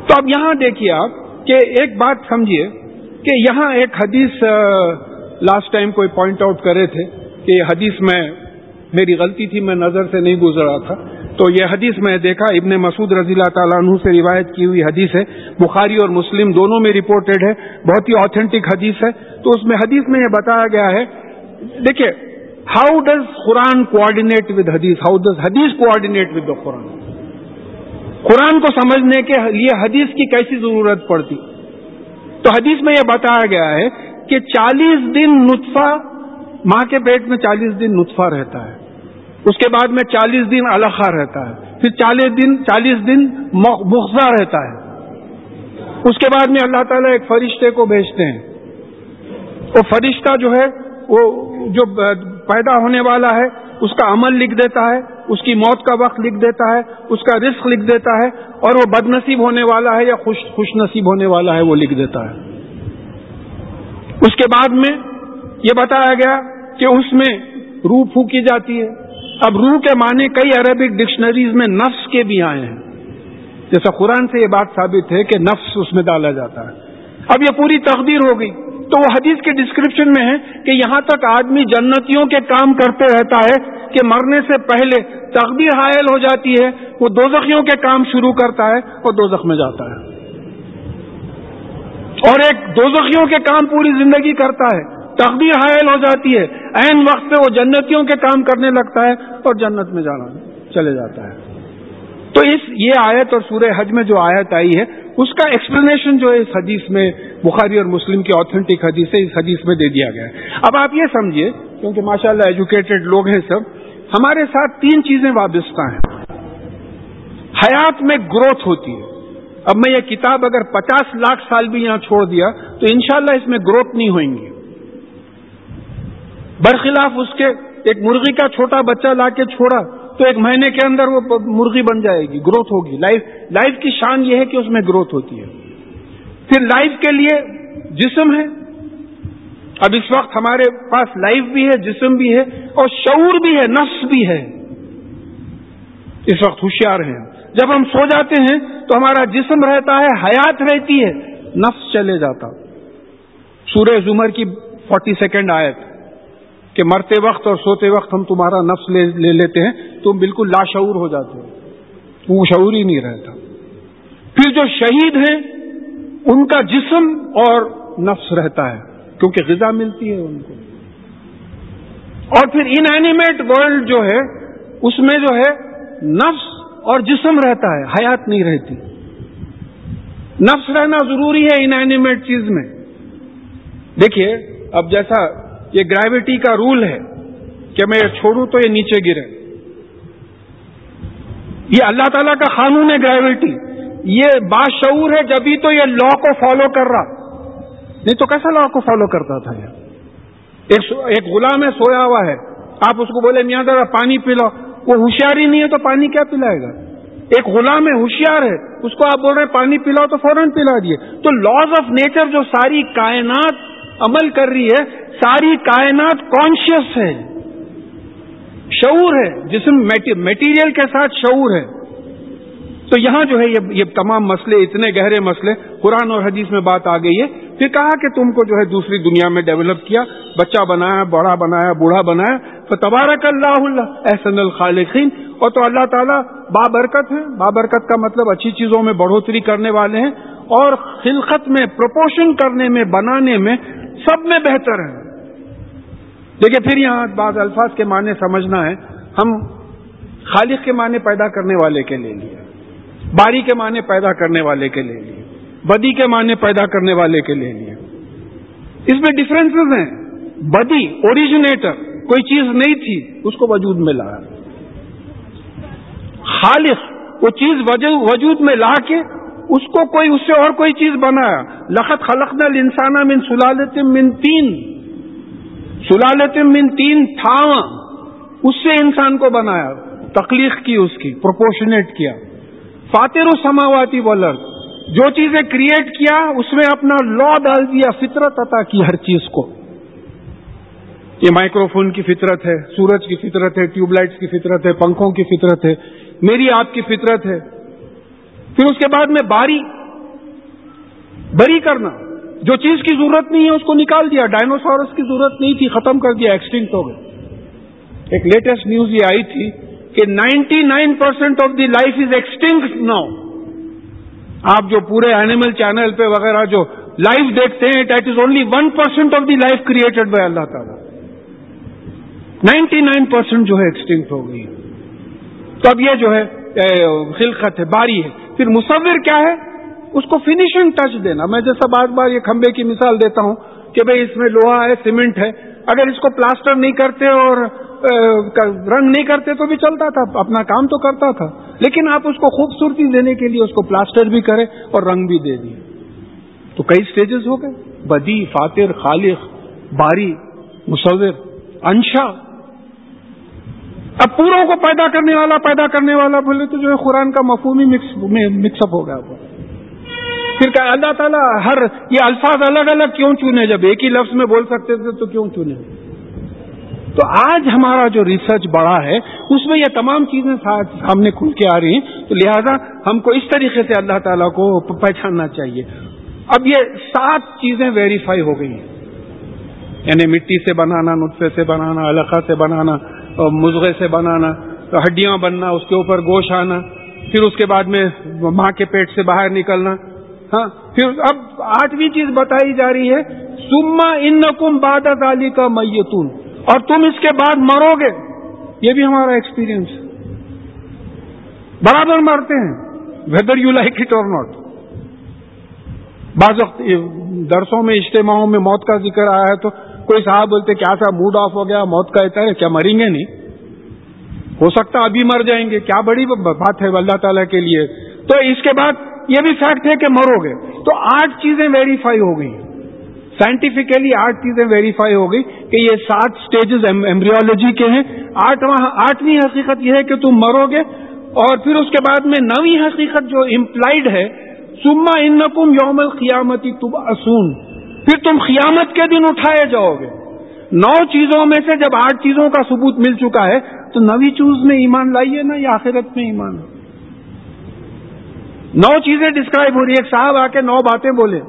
تو اب یہاں دیکھیے آپ کہ ایک بات سمجھیے کہ یہاں ایک حدیث لاسٹ ٹائم کوئی پوائنٹ آؤٹ کرے تھے کہ یہ حدیث میں میری غلطی تھی، میں نظر سے نہیں گزرا تھا. تو یہ حدیث میں دیکھا ابن مسعود رضی اللہ تعالیٰ عنہ سے روایت کی ہوئی حدیث ہے، بخاری اور مسلم دونوں میں ریپورٹڈ ہے، بہت ہی آتھینٹک حدیث ہے. تو اس میں حدیث میں یہ بتایا گیا ہے، دیکھیے how does Quran coordinate with hadith, how does hadith coordinate with the Quran. قرآن کو سمجھنے کے لیے حدیث کی کیسی ضرورت پڑتی. تو حدیث میں یہ بتایا گیا ہے کہ 40 دن نطفہ، ماں کے پیٹ میں 40 دن نطفہ رہتا ہے، اس کے بعد میں 40 دن علقہ رہتا ہے، پھر 40 دن مخزہ رہتا ہے. اس کے بعد میں اللہ تعالیٰ ایک فرشتے کو بھیجتے ہیں. وہ فرشتہ جو ہے وہ جو پیدا ہونے والا ہے اس کا عمل لکھ دیتا ہے، اس کی موت کا وقت لکھ دیتا ہے، اس کا رزق لکھ دیتا ہے، اور وہ بد نصیب ہونے والا ہے یا خوش نصیب ہونے والا ہے وہ لکھ دیتا ہے. اس کے بعد میں یہ بتایا گیا کہ اس میں روح پھونکی جاتی ہے. اب روح کے معنی کئی عربک ڈکشنریز میں نفس کے بھی آئے ہیں، جیسا قرآن سے یہ بات ثابت ہے کہ نفس اس میں ڈالا جاتا ہے. اب یہ پوری تقدیر ہو گئی تو وہ حدیث کے ڈسکرپشن میں ہے کہ یہاں تک آدمی جنتیوں کے کام کرتے رہتا ہے کہ مرنے سے پہلے تقدیر حائل ہو جاتی ہے، وہ دوزخیوں کے کام شروع کرتا ہے اور دوزخ میں جاتا ہے، اور ایک دوزخیوں کے کام پوری زندگی کرتا ہے، تقدیر حائل ہو جاتی ہے، عین وقت پہ وہ جنتیوں کے کام کرنے لگتا ہے اور جنت میں جانا چلے جاتا ہے. تو یہ آیت اور سورہ حج میں جو آیت آئی ہے اس کا ایکسپلینیشن جو ہے اس حدیث میں، بخاری اور مسلم کی آتھینٹک حدیث ہے، اس حدیث میں دے دیا گیا ہے. اب آپ یہ سمجھیے، کیونکہ ماشاءاللہ ایجوکیٹڈ لوگ ہیں سب، ہمارے ساتھ 3 چیزیں وابستہ ہیں. حیات میں گروتھ ہوتی ہے. اب میں یہ کتاب اگر 50 لاکھ سال بھی یہاں چھوڑ دیا تو انشاءاللہ اس میں گروتھ نہیں ہوئیں گی. برخلاف اس کے ایک مرغی کا چھوٹا بچہ لا کے چھوڑا تو 1 مہینے کے اندر وہ مرغی بن جائے گی، گروتھ ہوگی. لائف کی شان یہ ہے کہ اس میں گروتھ ہوتی ہے. پھر لائف کے لیے جسم ہے. اب اس وقت ہمارے پاس لائف بھی ہے، جسم بھی ہے، اور شعور بھی ہے، نفس بھی ہے. اس وقت ہوشیار ہیں. جب ہم سو جاتے ہیں تو ہمارا جسم رہتا ہے، حیات رہتی ہے، نفس چلے جاتا. سورہ زمر کی 42 آیت کہ مرتے وقت اور سوتے وقت ہم تمہارا نفس لے لیتے ہیں، تم بالکل لاشعور ہو جاتے ہو، وہ شعور ہی نہیں رہتا. پھر جو شہید ہیں ان کا جسم اور نفس رہتا ہے کیونکہ غذا ملتی ہے ان کو. اور پھر ان اینیمیٹ ورلڈ جو ہے اس میں جو ہے نفس اور جسم رہتا ہے، حیات نہیں رہتی. نفس رہنا ضروری ہے ان اینیمیٹ چیز میں. دیکھیے اب جیسا یہ گریوٹی کا رول ہے کہ میں یہ چھوڑوں تو یہ نیچے گرے، یہ اللہ تعالیٰ کا قانون ہے گریوٹی. یہ باشعور ہے جبھی تو یہ لا کو فالو کر رہا، نہیں تو کیسا لا کو فالو کرتا تھا. ایک غلام ہے سویا ہوا ہے، آپ اس کو بولے میاں ذرا پانی پلاؤ، وہ ہوشیار ہی نہیں ہے تو پانی کیا پلائے گا. ایک غلام ہے ہوشیار ہے، اس کو آپ بول رہے ہیں پانی پلاؤ تو فوراً پلا دیے. تو لاز آف نیچر جو ساری کائنات عمل کر رہی ہے، ساری کائنات کانشیس ہے، شعور ہے. جسم میٹیریل کے ساتھ شعور ہے. تو یہاں جو ہے یہ تمام مسئلے، اتنے گہرے مسئلے قرآن اور حدیث میں بات آ گئی ہے. پھر کہا کہ تم کو جو ہے دوسری دنیا میں ڈیولپ کیا، بچہ بنایا، بڑا بنایا، بوڑھا بنایا. فتبارک اللہ احسن الخالقین. اور تو اللہ تعالیٰ بابرکت ہے. بابرکت کا مطلب اچھی چیزوں میں بڑھوتری کرنے والے ہیں، اور خلقت میں پروپورشن کرنے میں، بنانے میں سب میں بہتر ہے. دیکھیے پھر یہاں بعض الفاظ کے معنی سمجھنا ہے. ہم خالق کے معنی پیدا کرنے والے کے لے لیے، باری کے معنی پیدا کرنے والے کے لے لیے، بدی کے معنی پیدا کرنے والے کے لے لیے. اس میں ڈفرینسز ہیں. بدی اوریجنیٹر، کوئی چیز نہیں تھی اس کو وجود میں لایا. خالق وہ چیز وجود میں لا کے اس کو کوئی اس سے اور کوئی چیز بنایا. لقد خلقنا الانسان من سلالۃ من طین، سلالۃ من طین تھا، اس سے انسان کو بنایا، تخلیق کی، اس کی پروپورشنیٹ کیا. فاطر السماوات والارض، جو چیزیں کریٹ کیا اس میں اپنا لا ڈال دیا، فطرت عطا کی ہر چیز کو. یہ مائکرو فون کی فطرت ہے، سورج کی فطرت ہے، ٹیوب لائٹس کی فطرت ہے، پنکھوں کی فطرت ہے، میری آپ کی فطرت ہے. پھر اس کے بعد میں باری، بری کرنا. جو چیز کی ضرورت نہیں ہے اس کو نکال دیا. ڈائنوسورس کی ضرورت نہیں تھی, ختم کر دیا, ایکسٹنکٹ ہو گئے. ایک لیٹسٹ نیوز یہ آئی تھی کہ 99% of the life is extinct now. آپ جو پورے اینیمل چینل پہ وغیرہ جو لائف دیکھتے ہیں, that is only 1% of the life created by اللہ تعالیٰ. 99% جو ہے ایکسٹنکٹ ہو گئی. تو اب یہ جو ہے خلقت ہے, باری ہے. پھر مصور کیا ہے, اس کو فنیشنگ ٹچ دینا. میں جیسا بار بار یہ کھمبے کی مثال دیتا ہوں کہ بھئی اس میں لوہا ہے, سیمنٹ ہے, اگر اس کو پلاسٹر نہیں کرتے اور رنگ نہیں کرتے تو بھی چلتا تھا, اپنا کام تو کرتا تھا. لیکن آپ اس کو خوبصورتی دینے کے لیے اس کو پلاسٹر بھی کرے اور رنگ بھی دے دیے. تو کئی سٹیجز ہو گئے, بدی, فاتر, خالق, باری, مصور, انشا. اب پوروں کو پیدا کرنے والا بولے تو جو ہے قرآن کا مفہوم ہی مکس اپ ہو گیا. پھر کہ اللہ تعالیٰ ہر یہ الفاظ الگ الگ کیوں چنے, جب ایک ہی لفظ میں بول سکتے تھے تو کیوں چنے. تو آج ہمارا جو ریسرچ بڑا ہے اس میں یہ تمام چیزیں سامنے کھل کے آ رہی ہیں. تو لہذا ہم کو اس طریقے سے اللہ تعالیٰ کو پہچاننا چاہیے. اب یہ 7 چیزیں ویریفائی ہو گئی ہیں, یعنی مٹی سے بنانا, نطفے سے بنانا, علقہ سے بنانا, مضغے سے بنانا, ہڈیاں بننا, اس کے اوپر گوشت آنا, پھر اس کے بعد میں ماں کے پیٹ سے باہر نکلنا. ہاں, پھر اب 8ویں چیز بتائی جا رہی ہے, ثم انکم بعد ذالک میتون, اور تم اس کے بعد مرو گے. یہ بھی ہمارا ایکسپیرینس, برابر مرتے ہیں, whether you like it or not. بعض وقت درسوں میں, اجتماعوں میں موت کا ذکر آیا ہے تو کوئی صاحب بولتے کیا سا موڈ آف ہو گیا, موت کا ہے, کیا مریں گے نہیں, ہو سکتا ابھی مر جائیں گے, کیا بڑی بات ہے اللہ تعالیٰ کے لیے. تو اس کے بعد یہ بھی فیکٹ ہے کہ مرو گے. تو 8 چیزیں ویریفائی ہو گئی, سائنٹیفکلی 8 چیزیں ویریفائی ہو گئی کہ یہ 7 سٹیجز ایمبریولوجی کے ہیں. 8ویں حقیقت یہ ہے کہ تم مرو گے, اور پھر اس کے بعد میں 9ویں حقیقت جو امپلائڈ ہے, ثم انکم یوم القیامت تبعثون, پھر تم قیامت کے دن اٹھائے جاؤ گے. 9 چیزوں میں سے جب 8 چیزوں کا ثبوت مل چکا ہے تو 9ویں چیز میں ایمان لائیے نا, یا آخرت میں ایمان. 9 چیزیں ڈسکرائب ہو رہی ہے. ایک صاحب آ کے 9 باتیں بولے,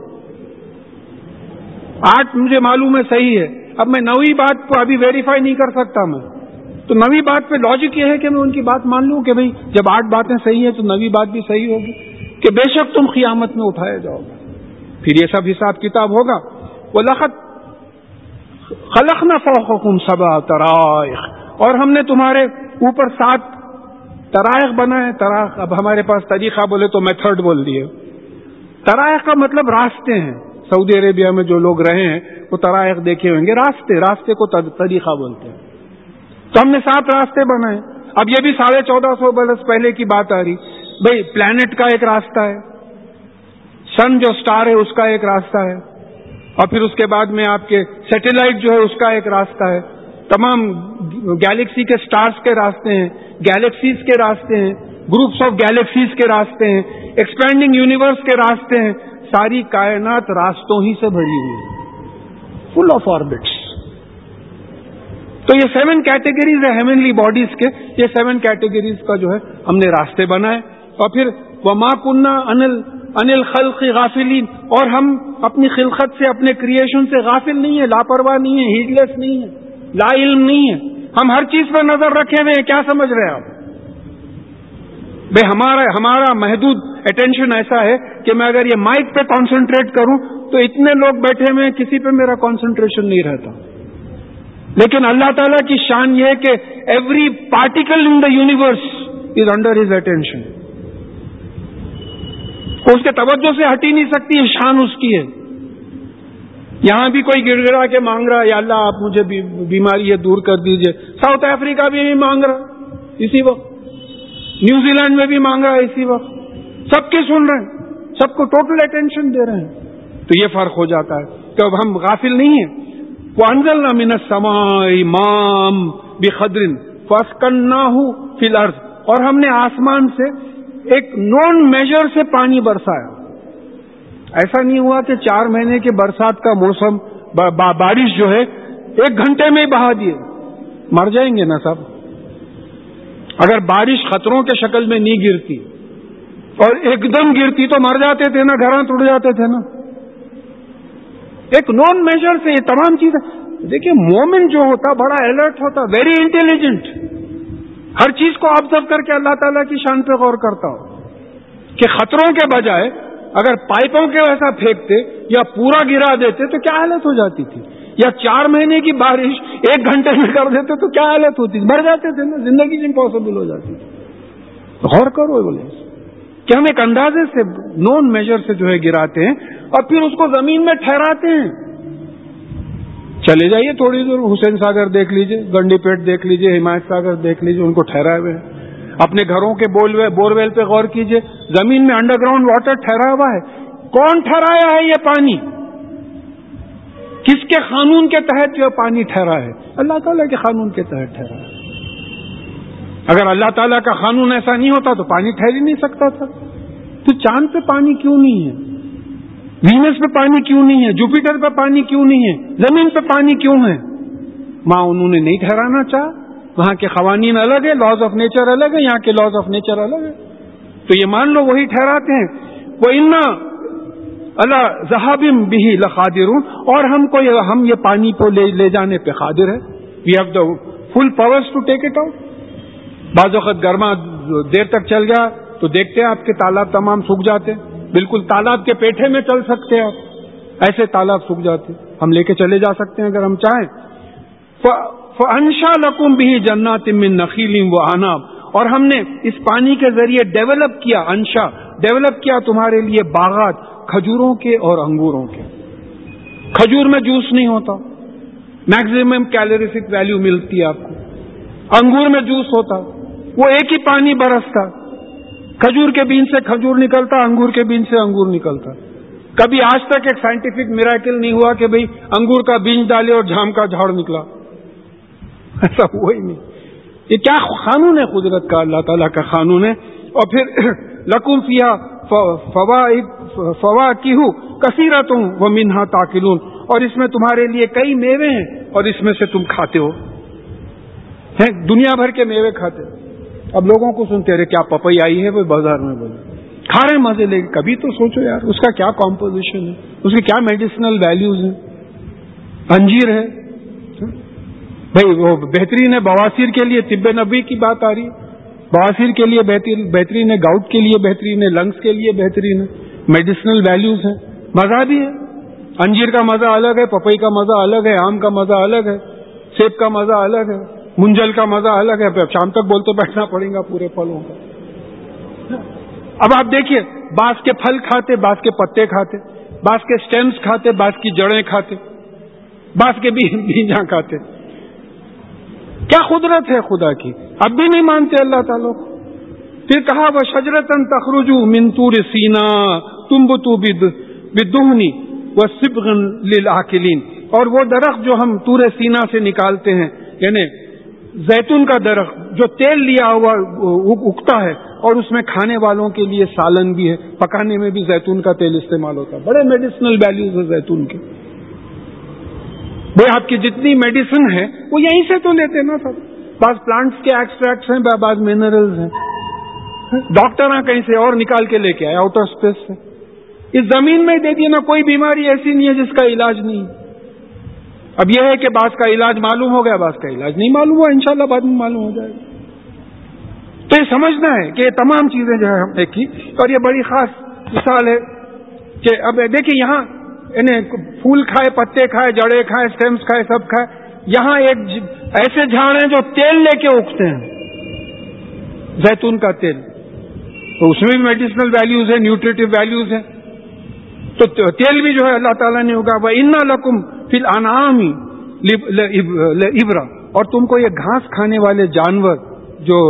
8 مجھے معلوم ہے صحیح ہے, اب میں 9ویں بات کو ابھی ویریفائی نہیں کر سکتا میں. تو 9ویں بات پہ لاجک یہ ہے کہ میں ان کی بات مان لوں کہ بھئی جب 8 باتیں صحیح ہیں تو 9ویں بات بھی صحیح ہوگی کہ بے شک تم قیامت میں اٹھائے جاؤ گے. پھر یہ سب حساب کتاب ہوگا. وَلَقَدْ خَلَقْنَا فَوْقَكُمْ 7 طَرَائِقَ, اور ہم نے تمہارے اوپر 7 طرائق بنائے. اب ہمارے پاس طریقہ بولے تو میتھڈ بول دیے. طرائق کا مطلب راستے ہیں. سعودی عربیہ میں جو لوگ رہے ہیں وہ طرائق دیکھے ہوئیں گے, راستے کو طریقہ بولتے ہیں. تو ہم نے 7 راستے بنائے. اب یہ بھی 1450 برس پہلے کی بات آ رہی. بھئی پلانٹ کا ایک راستہ ہے, سن جو سٹار ہے اس کا ایک راستہ ہے, اور پھر اس کے بعد میں آپ کے سیٹلائٹ جو ہے اس کا ایک راستہ ہے. تمام گیلیکسی کے سٹارز کے راستے ہیں, گیلیکسیز کے راستے ہیں, گروپس آف گیلیکسیز کے راستے ہیں, ایکسپینڈنگ یونیورس کے راستے ہیں. ساری کائنات راستوں ہی سے بھری ہوئی ہے, فل آف آربٹس. تو یہ 7 کیٹیگریز ہے ہیونلی باڈیز کے. یہ 7 کیٹیگریز کا جو ہے ہم نے راستے بنائے. اور پھر وَمَا كُنَّا عَنِ الْخَلْقِ غَافِلِينَ, اور ہم اپنی خلقت سے, اپنے کریشن سے غافل نہیں ہے, لاپرواہ نہیں ہے, ہیڈ لیس نہیں ہے, لا علم نہیں ہے. ہم ہر چیز پہ نظر رکھے ہوئے ہیں. کیا سمجھ رہے ہیں آپ؟ بھئی ہمارا محدود اٹینشن ایسا ہے کہ میں اگر یہ مائک پہ کانسنٹریٹ کروں تو اتنے لوگ بیٹھے ہوئے ہیں, کسی پہ میرا کانسنٹریشن نہیں رہتا. لیکن اللہ تعالیٰ کی شان یہ ہے کہ every particle in the universe is under his attention. اس کے توجہ سے ہٹ ہی نہیں سکتی, شان اس کی ہے. یہاں بھی کوئی گڑ گڑا کے مانگ رہا ہے, یا اللہ آپ مجھے بیماری ہے دور کر دیجئے. ساؤتھ افریقہ بھی مانگ رہا اسی وقت, نیوزی لینڈ میں بھی مانگ رہا ہے اسی وقت. سب کے سن رہے ہیں, سب کو ٹوٹل اٹینشن دے رہے ہیں. تو یہ فرق ہو جاتا ہے کہ اب ہم غافل نہیں ہیں. وَأَنزَلْنَا مِنَ السَّمَاءِ مَاءً بِقَدْرٍ فَأَسْقَيْنَاهُ فِي الْأَرْضِ, اور ہم نے آسمان سے ایک نون میجر سے پانی برسایا. ایسا نہیں ہوا کہ 4 مہینے کے برسات کا موسم بارش جو ہے 1 گھنٹے میں ہی بہا دیے. مر جائیں گے نا سب. اگر بارش خطروں کے شکل میں نہیں گرتی اور ایک دم گرتی تو مر جاتے تھے نا, گھراں ٹوٹ جاتے تھے نا. ایک نون میجر سے یہ تمام چیزیں. دیکھیے مومن جو ہوتا بڑا الرٹ ہوتا, ویری انٹیلیجنٹ, ہر چیز کو آبزرو کر کے اللہ تعالیٰ کی شان پہ غور کرتا ہو کہ خطروں کے بجائے اگر پائپوں کے ویسا پھینکتے یا پورا گرا دیتے تو کیا حالت ہو جاتی تھی, یا 4 مہینے کی بارش 1 گھنٹے میں کر دیتے تو کیا حالت ہوتی, مر جاتے تھے نا, زندگی امپاسبل ہو جاتی تھی. غور کرو بولے کہ ہم ایک اندازے سے نون میجر سے جو ہے گراتے ہیں اور پھر اس کو زمین میں ٹھہراتے ہیں. چلے جائیے تھوڑی دور, حسین ساگر دیکھ لیجئے, گنڈی پیٹ دیکھ لیجئے, حمایت ساگر دیکھ لیجئے, ان کو ٹھہرائے ہوئے ہیں. اپنے گھروں کے بور ویل پہ غور کیجئے, زمین میں انڈر گراؤنڈ واٹر ٹھہرا ہوا ہے. کون ٹھہرایا ہے یہ پانی؟ کس کے قانون کے تحت جو پانی ٹھہرا ہے؟ اللہ تعالیٰ کے قانون کے تحت ٹھہرا ہے. اگر اللہ تعالیٰ کا قانون ایسا نہیں ہوتا تو پانی ٹھہر ہی نہیں سکتا تھا. تو چاند پہ پانی کیوں نہیں ہے؟ وینس پہ پانی کیوں نہیں ہے؟ جوپیٹر پہ پانی کیوں نہیں ہے؟ زمین پہ پانی کیوں ہے؟ ماں انہوں نے نہیں ٹھہرانا چاہا. وہاں کے قوانین الگ ہے, لاز آف نیچر الگ ہے, یہاں کے لاز آف نیچر الگ ہے. تو یہ مان لو وہی ٹھہراتے ہیں. وہ انا اللہ ذہابم بھی لقادرون, اور ہم یہ پانی کو لے جانے پہ قادر ہے. We have the full powers to take it out. بعض وقت گرما دیر تک چل گیا تو دیکھتے ہیں آپ کے تالاب تمام سوکھ جاتے, بالکل تالاب کے پیٹھے میں چل سکتے ہیں آپ, ایسے تالاب سوکھ جاتے. ہم لے کے چلے جا سکتے ہیں اگر ہم چاہیں. فَأَنشَأَ لَكُم بِهِ جَنَّاتٍ مِّن نَخِيلٍ وَأَعْنَابٍ, اور ہم نے اس پانی کے ذریعے ڈیولپ کیا تمہارے لیے باغات کھجوروں کے اور انگوروں کے. کھجور میں جوس نہیں ہوتا, میکسیمم کیلوریفک ویلیو ملتی ہے آپ کو. انگور میں جوس ہوتا, وہ ایک ہی پانی برستا. کھجور کے بین سے کھجور نکلتا, انگور کے بین سے انگور نکلتا. کبھی آج تک ایک سائنٹیفک میراکل نہیں ہوا کہ بھئی انگور کا بیج ڈالے اور جام کا جھاڑ نکلا. ایسا ہوا ہی نہیں. یہ کیا قانون ہے قدرت کا, اللہ تعالیٰ کا قانون ہے. اور پھر لکم فیہا فواکہ کثیرۃ ومنھا تاکلون, اور اس میں تمہارے لیے کئی میوے ہیں اور اس میں سے تم کھاتے ہو. دنیا بھر کے میوے کھاتے. اب لوگوں کو سنتے رہے کیا پپئی آئی ہے وہ بازار میں, بولے کھا رہے مزے لے. کبھی تو سوچو یار اس کا کیا کمپوزیشن ہے, اس کی کیا میڈیسنل ویلیوز ہیں. انجیر ہے بھائی, وہ بہترین ہے بواسیر کے لیے, طب نبوی کی بات آ رہی ہے. بواسیر کے لیے بہترین ہے, گاؤٹ کے لیے بہترین ہے, لنگس کے لیے بہترین ہے, میڈیسنل ویلیوز ہیں. مزہ بھی ہے, انجیر کا مزہ الگ ہے, پپئی کا مزہ الگ ہے, آم کا مزہ الگ ہے, سیب کا مزہ الگ ہے, منجل کا مزہ الگ ہے. شام تک بولتے بیٹھنا پڑے گا پورے پھلوں کا. اب آپ دیکھیے بانس کے پھل کھاتے, بانس کے پتے کھاتے, بانس کے سٹیمز کھاتے, بانس کی جڑیں کھاتے, بانس کے بیجاں کھاتے. کیا قدرت ہے خدا کی, اب بھی نہیں مانتے اللہ تعالیٰ کو. پھر کہا وَشَجْرَةً تَخْرُجُ مِن طُورِ سِینَاءَ تُنبِتُ بِالدُّهْنِ وَالصِّبْغٍ لِلْآكِلِينَ, اور وہ درخت جو ہم طور سینا سے نکالتے ہیں, یعنی زیتون کا درخت جو تیل لیا ہوا اگتا ہے اور اس میں کھانے والوں کے لیے سالن بھی ہے, پکانے میں بھی زیتون کا تیل استعمال ہوتا ہے. بڑے میڈیسنل ویلیوز ہیں زیتون کے. وہ آپ کی جتنی میڈیسن ہے وہ یہیں سے تو لیتے نا سب. بعض پلانٹس کے ایکسٹریکٹس ہیں, بعض منرلز ہیں. ڈاکٹر کہیں سے اور نکال کے لے کے آئے آؤٹ آف اسپیس سے. اس زمین میں دے دیے نا, کوئی بیماری ایسی نہیں ہے جس کا علاج نہیں. اب یہ ہے کہ بعض کا علاج معلوم ہو گیا, بعض کا علاج نہیں معلوم ہوا, انشاءاللہ بعد میں معلوم ہو جائے گا. تو یہ سمجھنا ہے کہ یہ تمام چیزیں جو ہے ہم نے کی, اور یہ بڑی خاص مثال ہے کہ اب دیکھیں یہاں پھول کھائے, پتے کھائے, جڑے کھائے, سٹیمز کھائے, سب کھائے. یہاں ایک ایسے جھاڑ ہیں جو تیل لے کے اگتے ہیں, زیتون کا تیل, تو اس میں بھی میڈیسنل ویلیوز ہیں, نیوٹریٹو ویلیوز ہیں. تو تیل بھی جو ہے اللہ تعالیٰ نے اگا. وَإِنَّ لَكُمْ فِي الْأَنْعَامِ لِعِبْرَةً, اور تم کو یہ گھاس کھانے والے جانور جو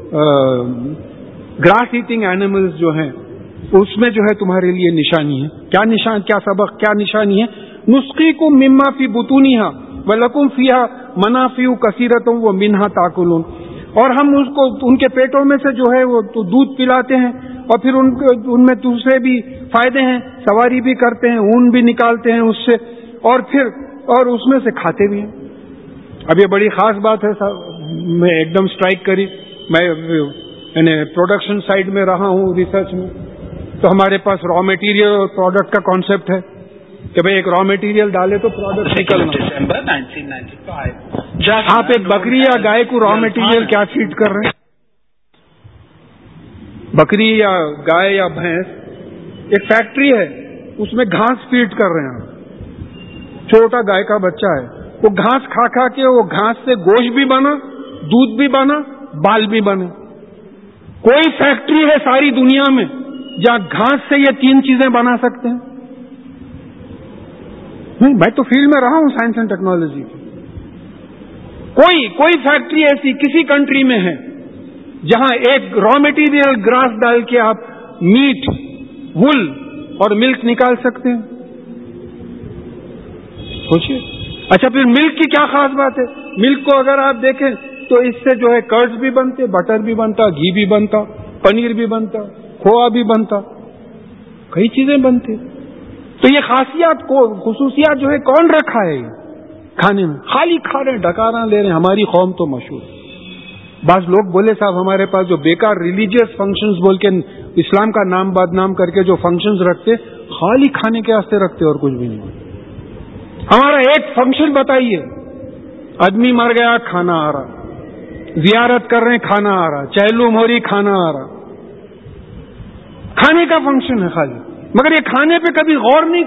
گراس ایٹنگ اینیملز جو ہیں اس میں جو ہے تمہارے لیے نشانی ہے. کیا سبق, کیا نشانی ہے؟ نُسْقِيكُم مِّمَّا فِي بُطُونِهَا وَلَكُمْ فِيهَا مَنَافِعُ كَثِيرَةٌ وَمِنْهَا تَأْكُلُونَ, اور ہم اس کو ان کے پیٹوں میں سے جو ہے وہ دودھ پلاتے ہیں, اور پھر ان میں دوسرے بھی فائدے ہیں, سواری بھی کرتے ہیں, اون بھی نکالتے ہیں اس سے, اور اس میں سے کھاتے بھی ہیں. اب یہ بڑی خاص بات ہے صاحب, میں ایک دم سٹرائک کری. میں یعنی پروڈکشن سائڈ میں رہا ہوں ریسرچ میں, تو ہمارے پاس را مٹیریل اور پروڈکٹ کا کانسیپٹ ہے. کہ بھئی ایک را مٹیریل ڈالے تو پروڈکٹ نکلنا. آپ ایک بکری یا گائے کو را مٹیریل کیا فیڈ کر رہے ہیں؟ بکری یا گائے یا بھینس ایک فیکٹری ہے، اس میں گھاس فیڈ کر رہے ہیں. چھوٹا گائے کا بچہ ہے، وہ گھاس کھا کھا کے وہ گھاس سے گوشت بھی بنا، دودھ بھی بنا، بال بھی بنے. کوئی فیکٹری ہے ساری دنیا میں جہاں گھاس سے یہ تین چیزیں بنا سکتے ہیں؟ نہیں، میں تو فیلڈ میں رہا ہوں سائنس اینڈ ٹیکنالوجی کی. کوئی فیکٹری ایسی کسی کنٹری میں ہے جہاں ایک را مٹیریل گراس ڈال کے آپ میٹ، وول اور ملک نکال سکتے ہیں؟ سوچیے. اچھا، پھر ملک کی کیا خاص بات ہے؟ ملک کو اگر آپ دیکھیں تو اس سے جو ہے کرڈز بھی بنتے، بٹر بھی بنتا، گھی بھی بنتا، پنیر بھی بنتا، کھووا بھی بنتا، کئی چیزیں بنتی. تو یہ خاصیات کو خصوصیات جو ہے کون رکھا ہے کھانے میں؟ خالی کھا رہے ہیں، ڈکارا لے رہے ہیں. ہماری قوم تو مشہور. بعض لوگ بولے صاحب ہمارے پاس جو بیکار ریلیجیس فنکشنز بول کے اسلام کا نام بدنام کر کے جو فنکشنز رکھتے، خالی کھانے کے واسطے رکھتے اور کچھ بھی نہیں. ہمارا ایک فنکشن بتائیے. آدمی مر گیا، کھانا آ رہا، زیارت کر رہے ہیں، کھانا آ رہا، چہلم ہو رہی، کھانا آ رہا. کھانے کا فنکشن ہے خالی. مگر یہ کھانے پہ کبھی غور نہیں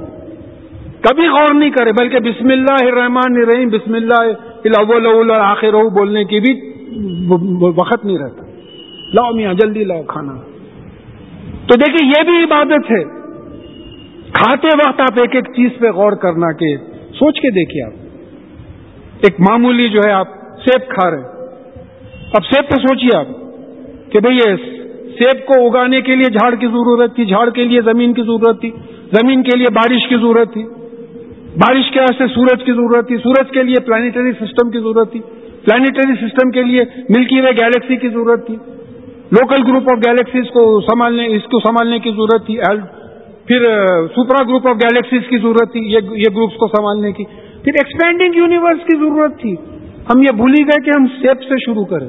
کرے، بلکہ بسم اللہ الرحمن الرحیم، بسم اللہ الاول والآخر بولنے کی بھی وقت نہیں رہتا. لاؤ میاں جلدی لاؤ کھانا. تو دیکھیں یہ بھی عبادت ہے. کھاتے وقت آپ ایک ایک چیز پہ غور کرنا، کہ سوچ کے دیکھیے. آپ ایک معمولی جو ہے آپ سیب کھا رہے ہیں، اب سیب پہ سوچیے آپ کہ بھئی یہ سیب کو اگانے کے لیے جھاڑ کی ضرورت تھی، جھاڑ کے لیے زمین کی ضرورت تھی، زمین کے لیے بارش کی ضرورت تھی، بارش کے واسطے سورج کی ضرورت تھی، سورج کے لیے پلانیٹری سسٹم کی ضرورت تھی، پلانیٹری سسٹم کے لیے ملکی وے گیلیکسی کی ضرورت تھی، لوکل گروپ آف گیلیکسیز کو سنبھالنے کی ضرورت تھی، پھر سپرا گروپ آف گیلیکسیز کی ضرورت تھی یہ گروپس کو سنبھالنے کی، پھر ایکسپینڈنگ یونیورس کی ضرورت تھی. ہم یہ بھول ہی گئے کہ ہم سیب سے شروع کریں.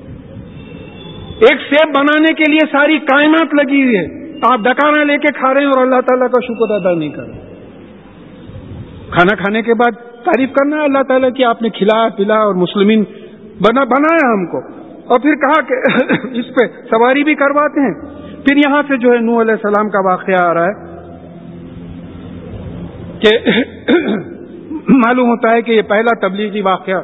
ایک سیب بنانے کے لیے ساری کائنات لگی ہوئی ہے، آپ ڈکانا لے کے کھا رہے ہیں اور اللہ تعالیٰ کا شکر ادا نہیں کر رہے. کھانا کھانے کے بعد تعریف کرنا ہے اللہ تعالیٰ کی، آپ نے کھلایا پلایا اور مسلمین بنایا ہم کو، اور پھر کہا کہ اس پہ سواری بھی کرواتے ہیں. پھر یہاں سے جو ہے نوح علیہ السلام کا واقعہ آ رہا ہے کہ معلوم ہوتا ہے کہ یہ پہلا تبلیغی واقعہ.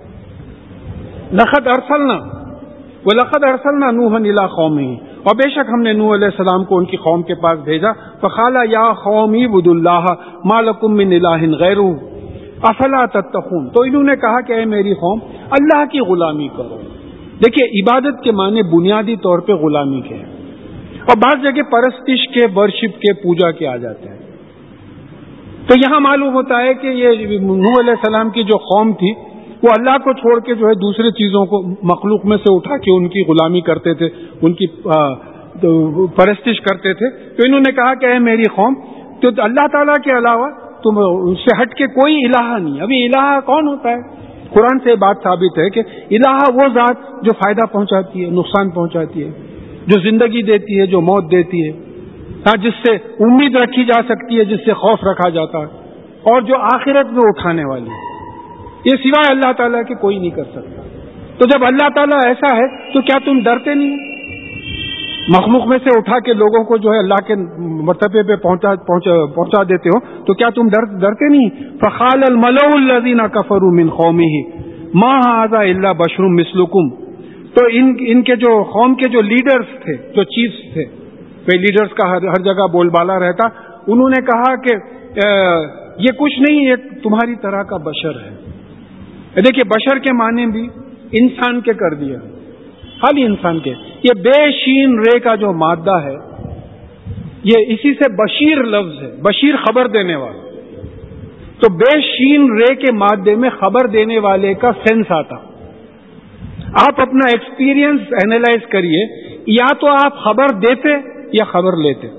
لقد ارسلنا نوحا الی قومہ، اور بے شک ہم نے نوح علیہ السلام کو ان کی قوم کے پاس بھیجا. فقال یا قوم اعبدوا اللہ ما لکم من الہ غیرہ افلا تتقون. تو انہوں نے کہا کہ اے میری قوم، اللہ کی غلامی کرو. دیکھیے عبادت کے معنی بنیادی طور پہ غلامی کے ہیں، اور بعض جگہ پرستش کے، ورشپ کے، پوجا کے آ جاتے ہیں. تو یہاں معلوم ہوتا ہے کہ یہ نوح علیہ السلام کی جو قوم تھی وہ اللہ کو چھوڑ کے جو ہے دوسرے چیزوں کو مخلوق میں سے اٹھا کے ان کی غلامی کرتے تھے، ان کی پرستش کرتے تھے. تو انہوں نے کہا کہ اے میری قوم، تو اللہ تعالیٰ کے علاوہ تم اس سے ہٹ کے کوئی الہ نہیں. ابھی الہ کون ہوتا ہے؟ قرآن سے بات ثابت ہے کہ الہ وہ ذات جو فائدہ پہنچاتی ہے، نقصان پہنچاتی ہے، جو زندگی دیتی ہے، جو موت دیتی ہے، جس سے امید رکھی جا سکتی ہے، جس سے خوف رکھا جاتا ہے، اور جو آخرت میں اٹھانے والی ہے. یہ سوائے اللہ تعالیٰ کے کوئی نہیں کر سکتا. تو جب اللہ تعالیٰ ایسا ہے تو کیا تم ڈرتے نہیں؟ مخلوق میں سے اٹھا کے لوگوں کو جو ہے اللہ کے مرتبے پہ پہنچا دیتے ہو، تو کیا تم ڈرتے نہیں؟ فقال الملأ الذین کفروا من قومہ ما ھذا الا بشر مثلکم. تو ان کے جو قوم کے جو لیڈرز تھے، جو چیفز تھے، کوئی لیڈرز کا ہر جگہ بول بالا رہتا، انہوں نے کہا کہ یہ کچھ نہیں، یہ تمہاری طرح کا بشر ہے. دیکھیے بشر کے معنی بھی انسان کے کر دیا، خالی انسان کے. یہ بے شین رے کا جو مادہ ہے، یہ اسی سے بشیر لفظ ہے، بشیر خبر دینے والا. تو بے شین رے کے مادے میں خبر دینے والے کا سینس آتا. آپ اپنا ایکسپیرینس اینالائز کریے، یا تو آپ خبر دیتے یا خبر لیتے.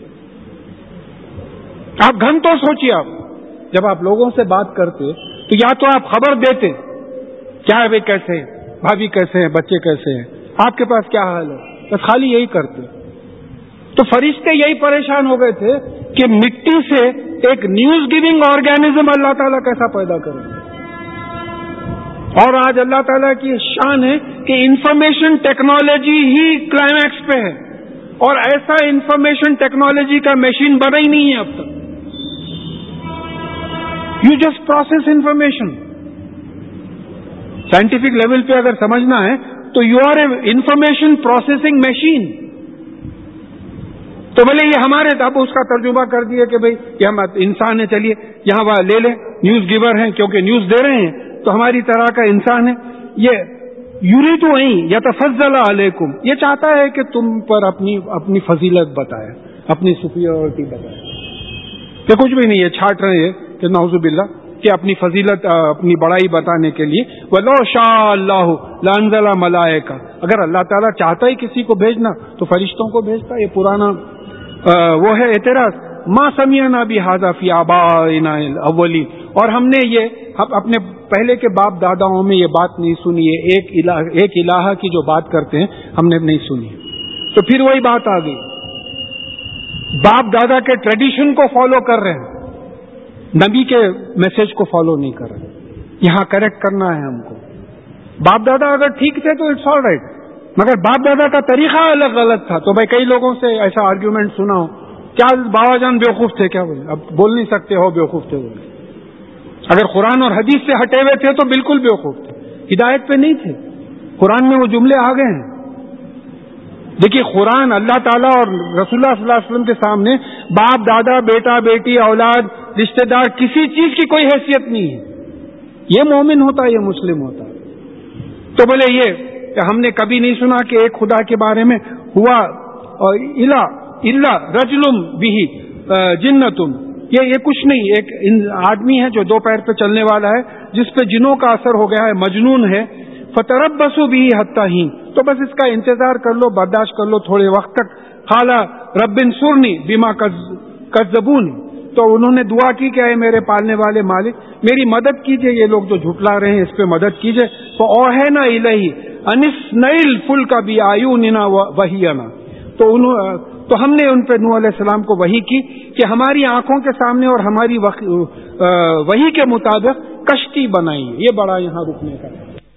آپ گھنٹوں سوچیے، آپ جب آپ لوگوں سے بات کرتے تو یا تو آپ خبر دیتے، کیا ہے بھائی، کیسے ہیں بھابھی، کیسے ہیں بچے، کیسے ہیں آپ کے پاس کیا حال ہے، بس خالی یہی کرتے. تو فرشتے یہی پریشان ہو گئے تھے کہ مٹی سے ایک نیوز گیونگ آرگینزم اللہ تعالیٰ کیسا پیدا کریں گے. اور آج اللہ تعالیٰ کی شان ہے کہ انفارمیشن ٹیکنالوجی ہی کلائمیکس پہ ہے, اور ایسا انفارمیشن ٹیکنالوجی کا مشین بنا ہی نہیں ہے اب تک. You just process information. Scientific level پہ اگر سمجھنا ہے تو you are a information processing machine. تو بھلے یہ ہمارے اب اس کا ترجمہ کر دیا کہ بھئی یہ ہم انسان ہیں, چلیے یہاں وہ لے لیں, نیوز گیور ہیں کیونکہ نیوز دے رہے ہیں تو ہماری طرح کا انسان ہے. یہ یریدو یتفضل علیکم, یہ چاہتا ہے کہ تم پر اپنی فضیلت بتائے, اپنی سپیریورٹی بتائے. کہ کچھ بھی نہیں ہے, چھاٹ رہے ہیں کہ نعوذ باللہ کہ اپنی فضیلت اپنی بڑائی بتانے کے لیے. وَلَوْ شَاءَ اللَّهُ لَأَنزَلَ مَلَائِكَةً, اگر اللہ تعالیٰ چاہتا ہی کسی کو بھیجنا تو فرشتوں کو بھیجتا. یہ پرانا وہ ہے اعتراض. ما سمعنا بهذا فی آبائنا الاولین, اور ہم نے یہ اپنے پہلے کے باپ داداؤں میں یہ بات نہیں سنی ہے, ایک الہ کی جو بات کرتے ہیں ہم نے نہیں سنی. تو پھر وہی بات آ گئی, باپ دادا کے ٹریڈیشن کو فالو کر رہے ہیں, نبی کے میسج کو فالو نہیں کر رہے. یہاں کریکٹ کرنا ہے ہم کو. باپ دادا اگر ٹھیک تھے تو اٹس آل رائٹ, مگر باپ دادا کا طریقہ الگ غلط تھا. تو بھائی کئی لوگوں سے ایسا آرگیومنٹ سنا ہو, کیا بابا جان بیوقوف تھے کیا؟ بولے اب بول نہیں سکتے ہو بیوقوف تھے. بولے اگر قرآن اور حدیث سے ہٹے ہوئے تھے تو بالکل بیوقوف تھے, ہدایت پہ نہیں تھے. قرآن میں وہ جملے آ گئے ہیں. دیکھیے قرآن اللہ تعالیٰ اور رسول اللہ صلی اللہ علیہ وسلم کے سامنے باپ دادا بیٹا بیٹی اولاد رشتہ دار کسی چیز کی کوئی حیثیت نہیں ہے. یہ مومن ہوتا ہے, یہ مسلم ہوتا ہے. تو بولے یہ کہ ہم نے کبھی نہیں سنا کہ ایک خدا کے بارے میں ہوا الا رجل بہ جنتم, یہ کچھ نہیں, ایک آدمی ہے جو دو پیر پہ چلنے والا ہے, جس پہ جنوں کا اثر ہو گیا ہے, مجنون ہے. فتربصوا به حتى حين, تو بس اس کا انتظار کر لو, برداشت کر لو تھوڑے وقت تک. قال رب انصرنی بما کذبون, تو انہوں نے دعا کی کہ اے میرے پالنے والے مالک میری مدد کیجئے, یہ لوگ جو جھٹلا رہے ہیں اس پہ مدد کیجئے. فاوحینا الیہ ان اصنع الفلک باعیننا وحینا, تو ہم نے ان پہ نوح علیہ السلام کو وحی کی کہ ہماری آنکھوں کے سامنے اور ہماری وحی کے مطابق کشتی بنائی. یہ بڑا یہاں رکنے کا.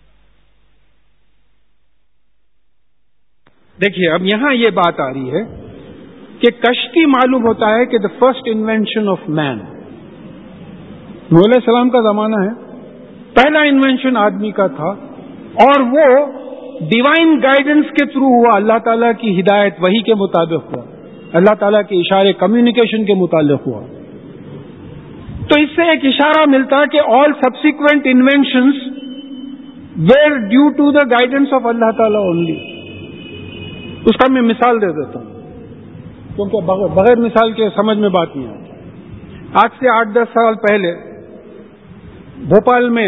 دیکھیے اب یہاں یہ بات آ رہی ہے کہ کشتی معلوم ہوتا ہے کہ the first invention of man. نوح علیہ السلام کا زمانہ ہے, پہلا انوینشن آدمی کا تھا, اور وہ ڈیوائن گائیڈنس کے تھرو ہوا, اللہ تعالیٰ کی ہدایت وحی کے مطابق ہوا, اللہ تعالیٰ کے اشارے کمیونیکیشن کے متعلق ہوا. تو اس سے ایک اشارہ ملتا کہ all subsequent inventions were due to the guidance of اللہ تعالیٰ اونلی. اس کا میں مثال دے دیتا ہوں کیونکہ بغیر مثال کے سمجھ میں بات نہیں آتی. آج سے 8-10 سال پہلے بھوپال میں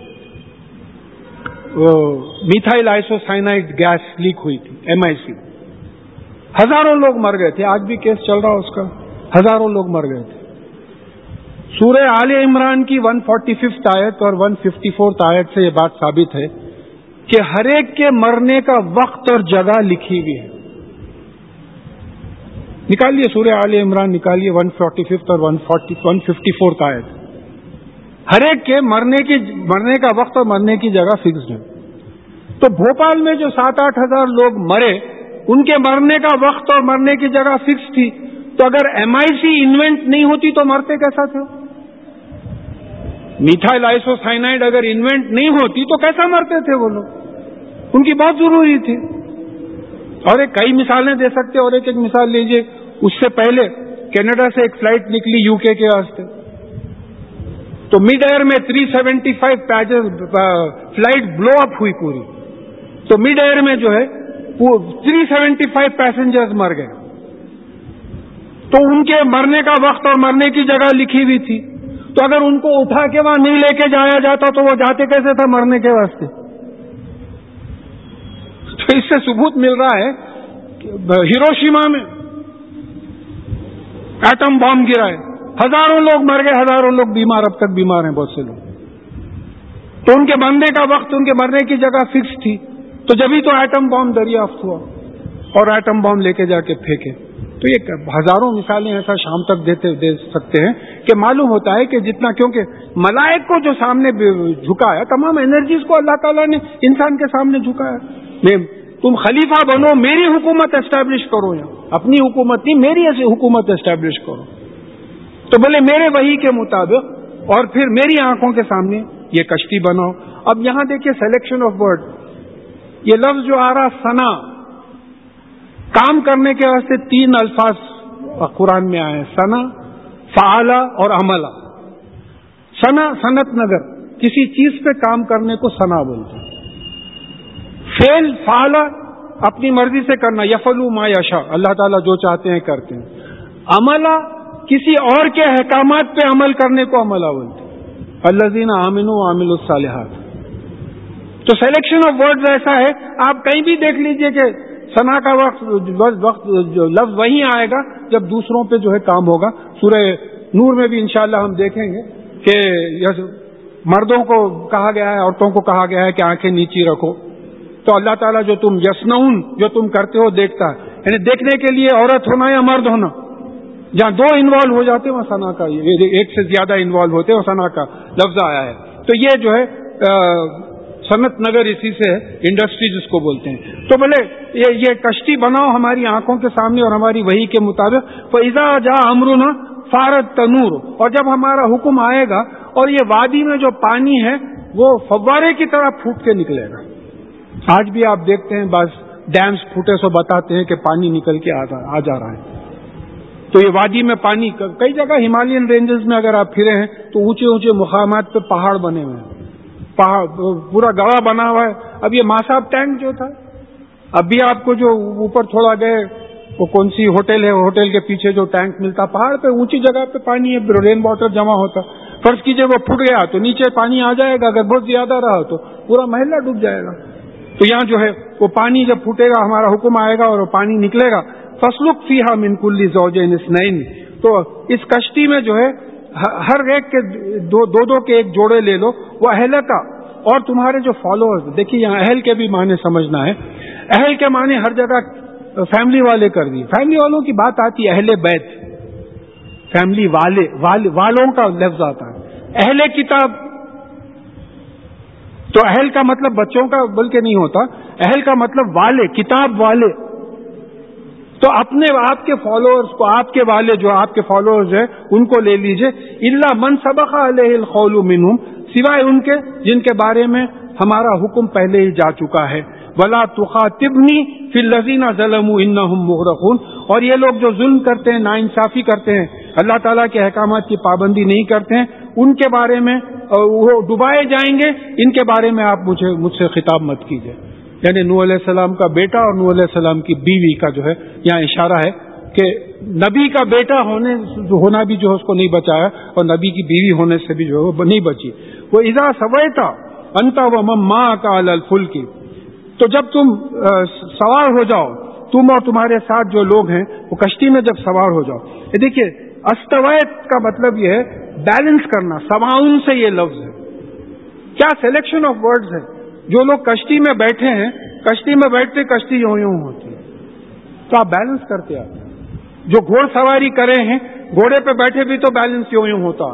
میتھائل آئسوسائنائڈ گیس لیک ہوئی تھی, MIC. ہزاروں لوگ مر گئے تھے, آج بھی کیس چل رہا اس کا, ہزاروں لوگ مر گئے تھے. سورہ آل عمران کی 145 آیت اور 154 آیت سے یہ بات ثابت ہے کہ ہر ایک کے مرنے کا وقت اور جگہ لکھی ہوئی ہے. نکالیے سورہ آل عمران, نکالیے 145 اور 154 آیت. ہر ایک کے مرنے کا وقت اور مرنے کی جگہ فکسڈ ہے. تو بھوپال میں جو 7-8 ہزار لوگ مرے, ان کے مرنے کا وقت اور مرنے کی جگہ فکس تھی. تو اگر MIC انوینٹ نہیں ہوتی تو مرتے کیسا تھے؟ میتھائل آئسوسائنائڈ اگر انوینٹ نہیں ہوتی تو کیسا مرتے تھے وہ لوگ؟ ان کی بہت ضروری تھی. اور کئی مثالیں دے سکتے, اور ایک مثال لیجئے. اس سے پہلے کینیڈا سے ایک فلائٹ نکلی UK کے واسطے, تو مڈ ایئر میں 375 فلائٹ بلو اپ ہوئی پوری. تو مڈ ایئر میں جو ہے 375 پیسنجرز مر گئے. تو ان کے مرنے کا وقت اور مرنے کی جگہ لکھی ہوئی تھی. تو اگر ان کو اٹھا کے وہاں نہیں لے کے جایا جاتا تو وہ جاتے کیسے تھا مرنے کے واسطے؟ تو اس سے ثبوت مل رہا ہے کہ ہیروشیما میں ایٹم بام گرا ہے, ہزاروں لوگ مر گئے, ہزاروں لوگ بیمار, اب تک بیمار ہیں بہت سے لوگ. تو ان کے مرنے کا وقت, ان کے مرنے کی جگہ فکس تھی. تو جبھی تو ایٹم بام دریافت ہوا اور ایٹم بام لے کے جا کے پھینکے. تو یہ ہزاروں مثالیں ایسا شام تک دے سکتے ہیں کہ معلوم ہوتا ہے کہ جتنا، کیونکہ ملائک کو جو سامنے جھکایا، تمام انرجیز کو اللہ تعالیٰ نے انسان کے سامنے جھکایا. تم خلیفہ بنو، میری حکومت اسٹیبلش کرو، یا اپنی حکومت نہیں، میری ایسی حکومت اسٹیبلش کرو. تو بولے میرے وحی کے مطابق، اور پھر میری آنکھوں کے سامنے یہ کشتی بناؤ. اب یہاں دیکھیے سلیکشن آف ورڈ، یہ لفظ جو آ رہا سنا، کام کرنے کے واسطے 3 الفاظ قرآن میں آئے ہیں، سنا، فعلا اور عملا. سنا صنعت نگر، کسی چیز پہ کام کرنے کو سنا بولتے ہیں. فعل فعلا اپنی مرضی سے کرنا، یفعلوا ما یشاء، اللہ تعالیٰ جو چاہتے ہیں کرتے ہیں. عملا کسی اور کے احکامات پہ عمل کرنے کو عملا بولتے ہیں، الذین آمنوا وعملوا الصالحات. تو سلیکشن آف ورڈز ایسا ہے، آپ کہیں بھی دیکھ لیجئے کہ سنا کا وقت لفظ وہی آئے گا جب دوسروں پہ جو ہے کام ہوگا. سورہ نور میں بھی انشاءاللہ ہم دیکھیں گے کہ مردوں کو کہا گیا ہے، عورتوں کو کہا گیا ہے کہ آنکھیں نیچی رکھو. تو اللہ تعالیٰ جو تم یسنون، جو تم کرتے ہو دیکھتا ہے. یعنی دیکھنے کے لیے عورت ہونا یا مرد ہونا، جہاں 2 انوالو ہو جاتے ہیں وہ سنا کا، ایک سے زیادہ انوالو ہوتے ہیں وہ سنا کا لفظ آیا ہے. تو یہ جو ہے صنعت نگر اسی سے ہے، انڈسٹری جس کو بولتے ہیں. تو بولے یہ کشتی بناؤ ہماری آنکھوں کے سامنے اور ہماری وحی کے مطابق. فَإِذَا جَاءَ أَمْرُنَا فَارَتْ تَنُورُ، اور جب ہمارا حکم آئے گا اور یہ وادی میں جو پانی ہے وہ فوارے کی طرح پھوٹ کے نکلے گا. آج بھی آپ دیکھتے ہیں بعض ڈیمز پھوٹے سو بتاتے ہیں کہ پانی نکل کے آ جا رہا ہے. تو یہ وادی میں پانی، کئی جگہ ہمالین رینجز میں اگر آپ پھرے ہیں تو اونچے اونچے مقامات پہ پہاڑ بنے ہوئے ہیں، پورا گڑھا بنا ہوا ہے. اب یہ ماساب ٹینک جو تھا، اب بھی آپ کو جو اوپر تھوڑا گئے، وہ کون سی ہوٹل ہے، ہوٹل کے پیچھے جو ٹینک ملتا، پہاڑ پہ اونچی جگہ پہ پانی ہے، رین واٹر جمع ہوتا. فرض کیجئے وہ پھٹ گیا تو نیچے پانی آ جائے گا، اگر بہت زیادہ رہا تو پورا محلہ ڈوب جائے گا. تو یہاں جو ہے وہ پانی جب پھوٹے گا، ہمارا حکم آئے گا اور وہ پانی نکلے گا. فَاسْلُكْ فِيهَا مِنْ كُلِّ زَوْجَيْنِ اثْنَيْنِ، تو اس کشتی میں جو ہے ہر ایک کے دو کے ایک جوڑے لے لو. وہ اہل کا، اور تمہارے جو فالوورز، دیکھیے یہاں اہل کے بھی معنی سمجھنا ہے. اہل کے معنی ہر جگہ فیملی والے کر دی. فیملی والوں کی بات آتی ہے اہل بیت، فیملی والوں کا لفظ آتا ہے. اہل کتاب، تو اہل کا مطلب بچوں کا بلکہ نہیں ہوتا، اہل کا مطلب والے، کتاب والے. تو اپنے آپ کے فالوورز کو، آپ کے والے جو آپ کے فالوورز ہیں ان کو لے لیجئے. الا من سبق علیہ القول منہم، سوائے ان کے جن کے بارے میں ہمارا حکم پہلے ہی جا چکا ہے. ولا تخاطبنی فی الذین ظلموا انہم مغرقون، اور یہ لوگ جو ظلم کرتے ہیں، ناانصافی کرتے ہیں، اللہ تعالیٰ کے احکامات کی پابندی نہیں کرتے ہیں، ان کے بارے میں وہ ڈبائے جائیں گے. ان کے بارے میں آپ مجھ سے خطاب مت کیجیے. یعنی نوح علیہ السلام کا بیٹا اور نوح علیہ السلام کی بیوی کا جو ہے یہاں اشارہ ہے کہ نبی کا بیٹا ہونا بھی جو ہے اس کو نہیں بچایا، اور نبی کی بیوی ہونے سے بھی جو ہے وہ نہیں بچی. وہ اذا سویتا انت ومن معک علی الفلک، تو جب تم سوار ہو جاؤ، تم اور تمہارے ساتھ جو لوگ ہیں وہ کشتی میں جب سوار ہو جاؤ. یہ دیکھیے استویت کا مطلب یہ ہے بیلنس کرنا. سواؤن سے یہ لفظ ہے. کیا سلیکشن آف ورڈز ہے. جو لوگ کشتی میں بیٹھے ہیں، کشتی میں بیٹھتے کشتی یوں یوں ہوتی ہے، تو آپ بیلنس کرتے آتے ہیں. جو گھوڑ سواری کرے ہیں، گھوڑے پہ بیٹھے بھی تو بیلنس یوں یوں ہوتا،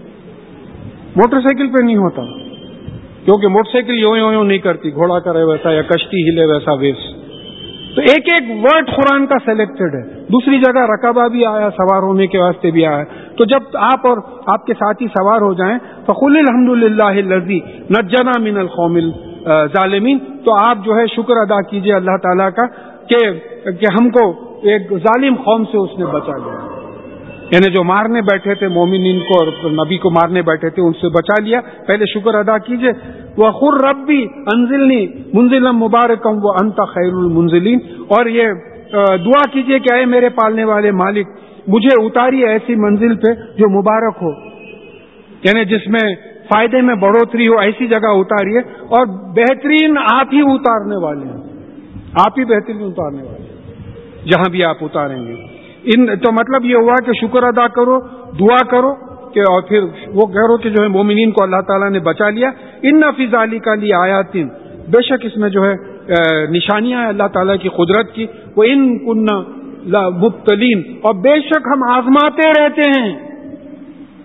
موٹر سائیکل پہ نہیں ہوتا، کیونکہ موٹر سائیکل یوں یوں نہیں کرتی، گھوڑا کرے ویسا یا کشتی ہلے ویسا ویس. تو ایک ایک ورڈ قرآن کا سلیکٹڈ ہے. دوسری جگہ رکبہ بھی آیا، سوار ہونے کے واسطے بھی آیا. تو جب آپ اور آپ کے ساتھی سوار ہو جائیں فقل الحمدللہ الذی نجنا من القوم الظالمین، تو آپ جو ہے شکر ادا کیجئے اللہ تعالیٰ کا کہ ہم کو ایک ظالم قوم سے اس نے بچا لیا. یعنی جو مارنے بیٹھے تھے مومنین کو اور نبی کو مارنے بیٹھے تھے ان سے بچا لیا. پہلے شکر ادا کیجئے. وَقُلْ رَبِّ أَنزِلْنِي مُنزِلًا مُبَارَكًا وَأَنْتَ خَيْرُ الْمُنزِلِينَ، اور یہ دعا کیجئے کہ اے میرے پالنے والے مالک، مجھے اتاری ایسی منزل پہ جو مبارک ہو، یعنی جس میں فائدے میں بڑھوتری ہو، ایسی جگہ اتاریے. اور بہترین آپ ہی اتارنے والے ہیں، آپ ہی بہترین اتارنے والے ہیں جہاں بھی آپ اتاریں گے. تو مطلب یہ ہوا کہ شکر ادا کرو، دعا کرو کہ، اور پھر وہ کرو کہ جو ہے مومنین کو اللہ تعالیٰ نے بچا لیا. ان فی ذالک لآیات، بے شک اس میں جو ہے نشانیاں ہیں اللہ تعالیٰ کی قدرت کی. وَإِن كُنَّا لَمُبْتَلِينَ، اور بے شک ہم آزماتے رہتے ہیں.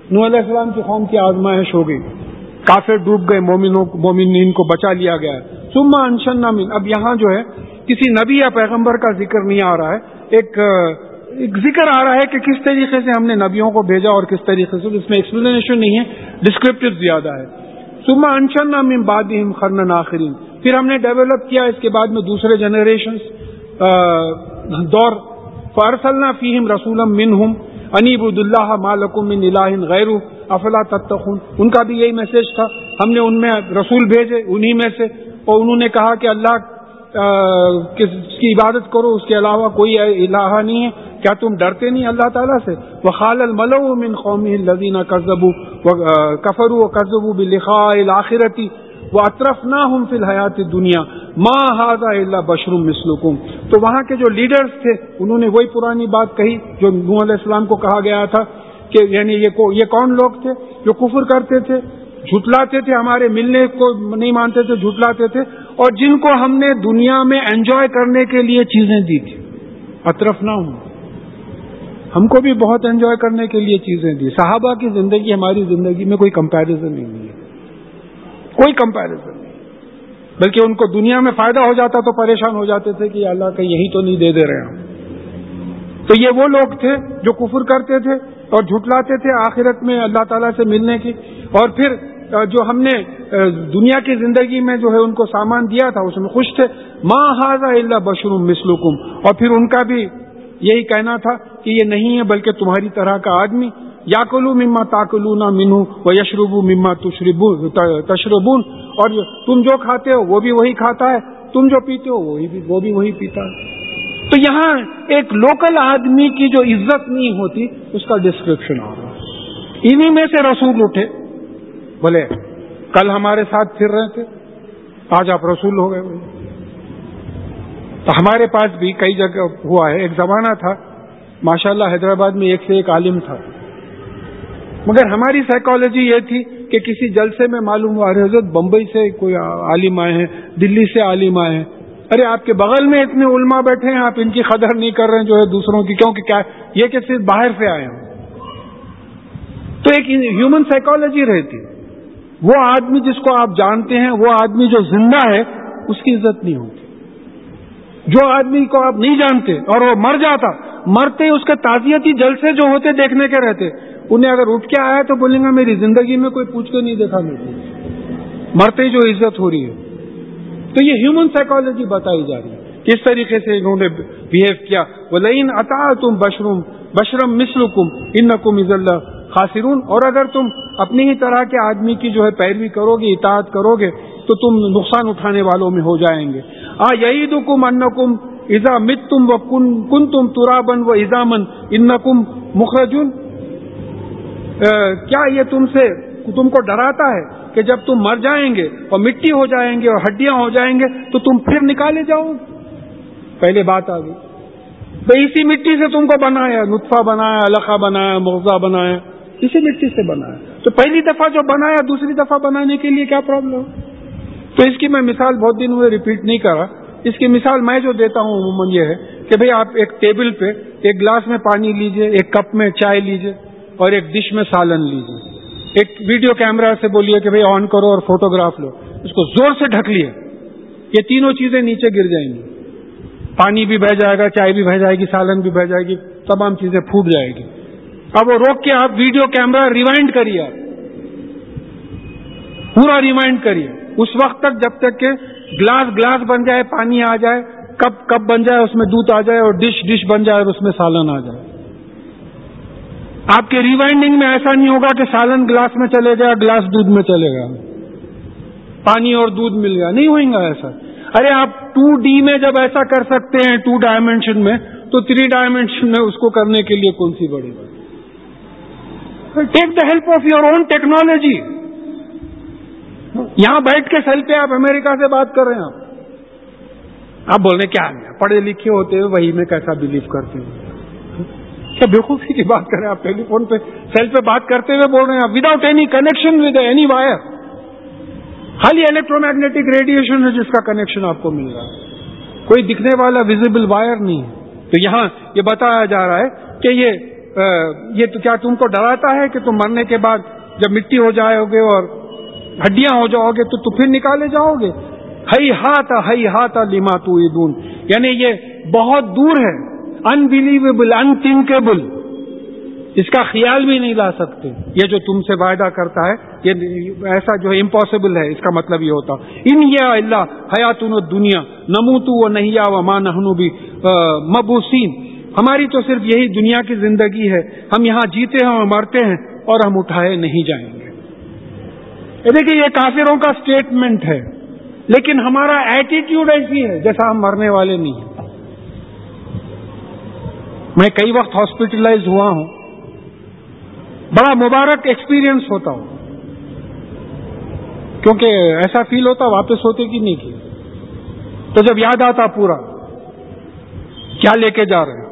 نوح علیہ السلام کی قوم کی آزمائش ہو گئی، کافر ڈوب گئے، مومنین کو بچا لیا گیا. ثم انشأنا من، اب یہاں جو ہے کسی نبی یا پیغمبر کا ذکر نہیں آ رہا ہے، ایک ذکر آ رہا ہے کہ کس طریقے سے ہم نے نبیوں کو بھیجا اور کس طریقے سے. اس میں ایکسپلینیشن نہیں ہے، ڈسکرپٹیو زیادہ ہے. ثم انشأنا من بعدهم قرنا آخرین، پھر ہم نے ڈیولپ کیا اس کے بعد میں دوسرے جنریشنز دور. فارسلنا فیہم رسولا منہم ان اعبدوا اللہ ما لکم من الہ غیرہ افلا تتقون، ان کا بھی یہی میسج تھا. ہم نے ان میں رسول بھیجے انہی میں سے، اور انہوں نے کہا کہ اللہ کی عبادت کرو، اس کے علاوہ کوئی الہ نہیں ہے، کیا تم ڈرتے نہیں اللہ تعالیٰ سے؟ وقال الملأ من قومه الذين كفروا وكذبوا بلقاء الآخرة وَأَتْرَفْنَاهُمْ فِي الْحَيَاةِ الدُّنْيَا مَا هَذَا إِلَّا بَشَرٌ مِثْلُكُمْ. تو وہاں کے جو لیڈرز تھے انہوں نے وہی پرانی بات کہی جو نوح علیہ السلام کو کہا گیا تھا کہ یعنی یہ کون لوگ تھے جو کفر کرتے تھے، جھٹلاتے تھے، ہمارے ملنے کو نہیں مانتے تھے، جھٹلاتے تھے، اور جن کو ہم نے دنیا میں انجوائے کرنے کے لیے چیزیں دی تھی. اطرفناہم، ہم کو بھی بہت انجوائے کرنے کے لیے چیزیں دی. صحابہ کی زندگی ہماری زندگی میں کوئی کمپیریزن نہیں ہے، کوئی کمپیریزن نہیں، بلکہ ان کو دنیا میں فائدہ ہو جاتا تو پریشان ہو جاتے تھے کہ اللہ کا یہی تو نہیں دے رہے ہم. تو یہ وہ لوگ تھے جو کفر کرتے تھے اور جھٹلاتے تھے آخرت میں اللہ تعالیٰ سے ملنے کی، اور پھر جو ہم نے دنیا کی زندگی میں جو ہے ان کو سامان دیا تھا اس میں خوش تھے. ما ھذا الا بشر مثلکم، اور پھر ان کا بھی یہی کہنا تھا کہ یہ نہیں ہے بلکہ تمہاری طرح کا آدمی. یاکلوا مما تاکلون منہ ویشربوا مما تشربون، اور تم جو کھاتے ہو وہ بھی وہی کھاتا ہے، تم جو پیتے ہو وہ بھی وہی پیتا ہے. تو یہاں ایک لوکل آدمی کی جو عزت نہیں ہوتی اس کا ڈسکرپشن آ رہا ہے. انہی میں سے رسول اٹھے، بولے کل ہمارے ساتھ پھر رہے تھے، آج آپ رسول ہو گئے. تو ہمارے پاس بھی کئی جگہ ہوا ہے. ایک زمانہ تھا ماشاءاللہ حیدرآباد میں ایک سے ایک عالم تھا، مگر ہماری سائیکالوجی یہ تھی کہ کسی جلسے میں معلوم ہوا حضرت بمبئی سے کوئی عالم آئے ہیں، دلی سے عالم آئے ہیں. ارے آپ کے بغل میں اتنے علماء بیٹھے ہیں، آپ ان کی قدر نہیں کر رہے ہیں جو ہے دوسروں کی، کیونکہ کیا یہ کہ صرف باہر سے آئے ہیں. تو ایک ہیومن سائیکالوجی رہتی، وہ آدمی جس کو آپ جانتے ہیں، وہ آدمی جو زندہ ہے اس کی عزت نہیں ہوتی. جو آدمی کو آپ نہیں جانتے اور وہ مر جاتا، مرتے اس کے تعزیتی جلسے جو ہوتے دیکھنے کے رہتے، انہیں اگر اٹھ کے آیا تو بولیں گا میری زندگی میں کوئی پوچھ کے نہیں دیکھا مجھے، مرتے ہی جو عزت ہو رہی ہے. تو یہ ہیومن سائیکالوجی بتائی جا رہی ہے کس طریقے سے انہوں نے بہیو کیا. وَلَئِنْ أَطَعْتُمْ بَشْرًا مِثْلُكُمْ إِنَّكُمْ إِذًا لَخَاسِرُونَ، اور اگر تم اپنی ہی طرح کے آدمی کی جو ہے پیروی کرو گے، اطاعت کرو گے، تو تم نقصان اٹھانے والوں میں ہو جائیں گے. یعیدکم انکم اذا متم وکنتم ترابا وعظاما انکم مخرجون، کیا یہ تم کو ڈراتا ہے کہ جب تم مر جائیں گے اور مٹی ہو جائیں گے اور ہڈیاں ہو جائیں گے تو تم پھر نکالے جاؤ گے؟ پہلے بات آ گئی، تو اسی مٹی سے تم کو بنایا، نطفہ بنایا، علقہ بنایا، مغزہ بنایا، اسی مٹی سے بنایا. تو پہلی دفعہ جو بنایا دوسری دفعہ بنانے کے لیے کیا پرابلم؟ تو اس کی میں مثال بہت دن ہوئے ریپیٹ نہیں کرا. اس کی مثال میں جو دیتا ہوں عموماً یہ ہے کہ بھئی آپ ایک ٹیبل پہ ایک گلاس میں پانی لیجئے، ایک کپ میں چائے لیجئے اور ایک ڈش میں سالن لیجئے. ایک ویڈیو کیمرہ سے بولیے کہ بھئی آن کرو اور فوٹوگراف لو، اس کو زور سے ڈھک لیے، یہ تینوں چیزیں نیچے گر جائیں گی. پانی بھی بہہ جائے گا، چائے بھی بہہ جائے گی، سالن بھی بہہ جائے گی، تمام چیزیں پھوٹ جائے گی. اب وہ روک کے آپ ویڈیو کیمرہ ریوائنڈ کریے، آپ پورا ریوائنڈ کریے اس وقت تک جب تک کہ گلاس بن جائے، پانی آ جائے، کپ بن جائے، اس میں دودھ آ جائے، اور ڈش بن جائے اور اس میں سالن آ جائے. آپ کے ریوائنڈنگ میں ایسا نہیں ہوگا کہ سالن گلاس میں چلے گا، گلاس دودھ میں چلے گا، پانی اور دودھ مل گیا، نہیں ہوئے گا ایسا. ارے آپ 2D میں جب ایسا کر سکتے ہیں 2 ڈائمینشن میں، تو 3 ڈائمینشن میں اس کو کرنے کے لیے کون سی بڑی بات؟ Take the help of your own technology. یہاں بیٹھ کے سیل پہ آپ امریکہ سے بات کر رہے ہیں، آپ بول رہے کیا پڑھے لکھے ہوتے ہوئے وہی میں کیسا بلیو کرتے ہیں؟ کیا بیوقوفی کی بات کریں؟ آپ ٹیلی فون پہ سیل پہ بات کرتے ہوئے بول رہے ہیں without any connection with any wire, خالی الیکٹرو میگنیٹک ریڈیشن ہے جس کا کنیکشن آپ کو مل رہا ہے، کوئی دکھنے والا ویزیبل وائر نہیں ہے. تو یہاں یہ بتایا جا رہا ہے کہ یہ یہ تو کیا تم کو ڈراتا ہے کہ تم مرنے کے بعد جب مٹی ہو جاؤ گے اور ہڈیاں ہو جاؤ گے تو پھر نکالے جاؤ گے؟ ہیہات لما توعدون، یعنی یہ بہت دور ہے، انبلیویبل، انتھنکیبل، اس کا خیال بھی نہیں لا سکتے. یہ جو تم سے وعدہ کرتا ہے یہ ایسا جو ہے امپاسبل ہے، اس کا مطلب یہ ہوتا ان یا اللہ حیاتنا الدنیا نموت و نحیا وما نحن بمبعوثین، ہماری تو صرف یہی دنیا کی زندگی ہے، ہم یہاں جیتے ہیں اور مرتے ہیں اور ہم اٹھائے نہیں جائیں گے. دیکھیے یہ کافروں کا سٹیٹمنٹ ہے، لیکن ہمارا ایٹیٹیوڈ ایسی ہے جیسا ہم مرنے والے نہیں ہیں. میں کئی وقت ہاسپٹلائز ہوا ہوں، بڑا مبارک ایکسپیرینس ہوتا ہوں، کیونکہ ایسا فیل ہوتا واپس ہوتے کی نہیں کی. تو جب یاد آتا پورا کیا لے کے جا رہے ہیں،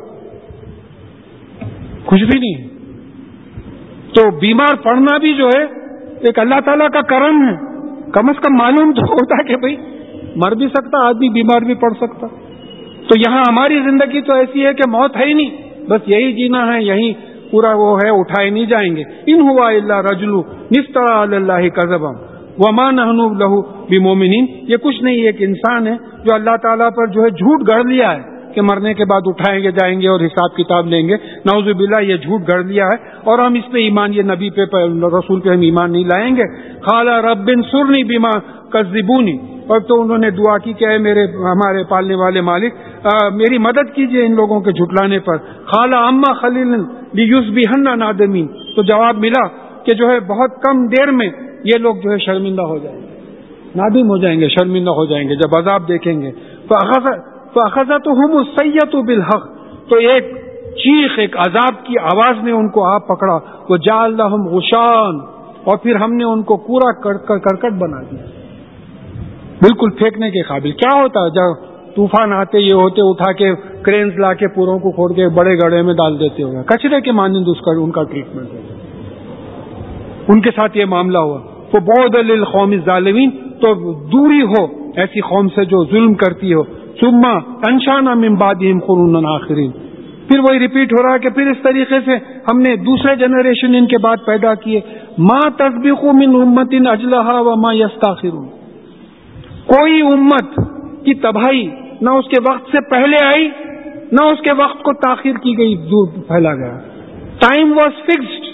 کچھ بھی نہیں. تو بیمار پڑنا بھی جو ہے ایک اللہ تعالیٰ کا کرم ہے، کم از کم معلوم تو ہوتا کہ بھئی مر بھی سکتا آدمی، بیمار بھی پڑ سکتا. تو یہاں ہماری زندگی تو ایسی ہے کہ موت ہے ہی نہیں، بس یہی جینا ہے، یہی پورا وہ ہے، اٹھائے نہیں جائیں گے. ان ہوا الا رجل افترى علی اللہ کذبا وما نحن له بمؤمنین، یہ کچھ نہیں، ایک انسان ہے جو اللہ تعالیٰ پر جو ہے جھوٹ گڑھ لیا ہے کہ مرنے کے بعد اٹھائیں گے جائیں گے اور حساب کتاب لیں گے. نعوذ باللہ، یہ جھوٹ گڑھ لیا ہے اور ہم اس پہ ایمان، یہ نبی پہ رسول پہ ہم ایمان نہیں لائیں گے. قال رب انصرنی بما کذبونی، اور تو انہوں نے دعا کی کہ اے میرے ہمارے پالنے والے مالک میری مدد کیجئے ان لوگوں کے جھٹلانے پر. قال اما خلیل لیصبحن نادمین، تو جواب ملا کہ جو ہے بہت کم دیر میں یہ لوگ جو ہے شرمندہ ہو جائیں گے، نادم ہو جائیں گے، شرمندہ ہو جائیں گے جب عذاب دیکھیں گے. فأخذتهم الصیۃ بالحق، تو ایک چیخ، ایک عذاب کی آواز نے ان کو آپ پکڑا. وجعلناهم غشان، اور پھر ہم نے ان کو پورا کرکٹ بنا دیا، بالکل پھینکنے کے قابل. کیا ہوتا جب طوفان آتے یہ ہوتے اٹھا کے کرینز لا کے پوروں کو کھوڑ کے بڑے گڑھے میں ڈال دیتے ہوئے، کچرے کے مانند ان کا ٹریٹمنٹ ہوتا. ان کے ساتھ یہ معاملہ ہوا. فبعدا للقوم الظالمین، تو دوری ہو ایسی قوم سے جو ظلم کرتی ہو. ثم انشأنا من بعدهم قرونا آخرین، پھر وہی ریپیٹ ہو رہا ہے کہ پھر اس طریقے سے ہم نے دوسرے جنریشن ان کے بعد پیدا کیے. ما تسبق من امت اجلها وما یستاخرون، کوئی امت کی تباہی نہ اس کے وقت سے پہلے آئی نہ اس کے وقت کو تاخیر کی گئی، دور پھیلا گیا. Time was fixed.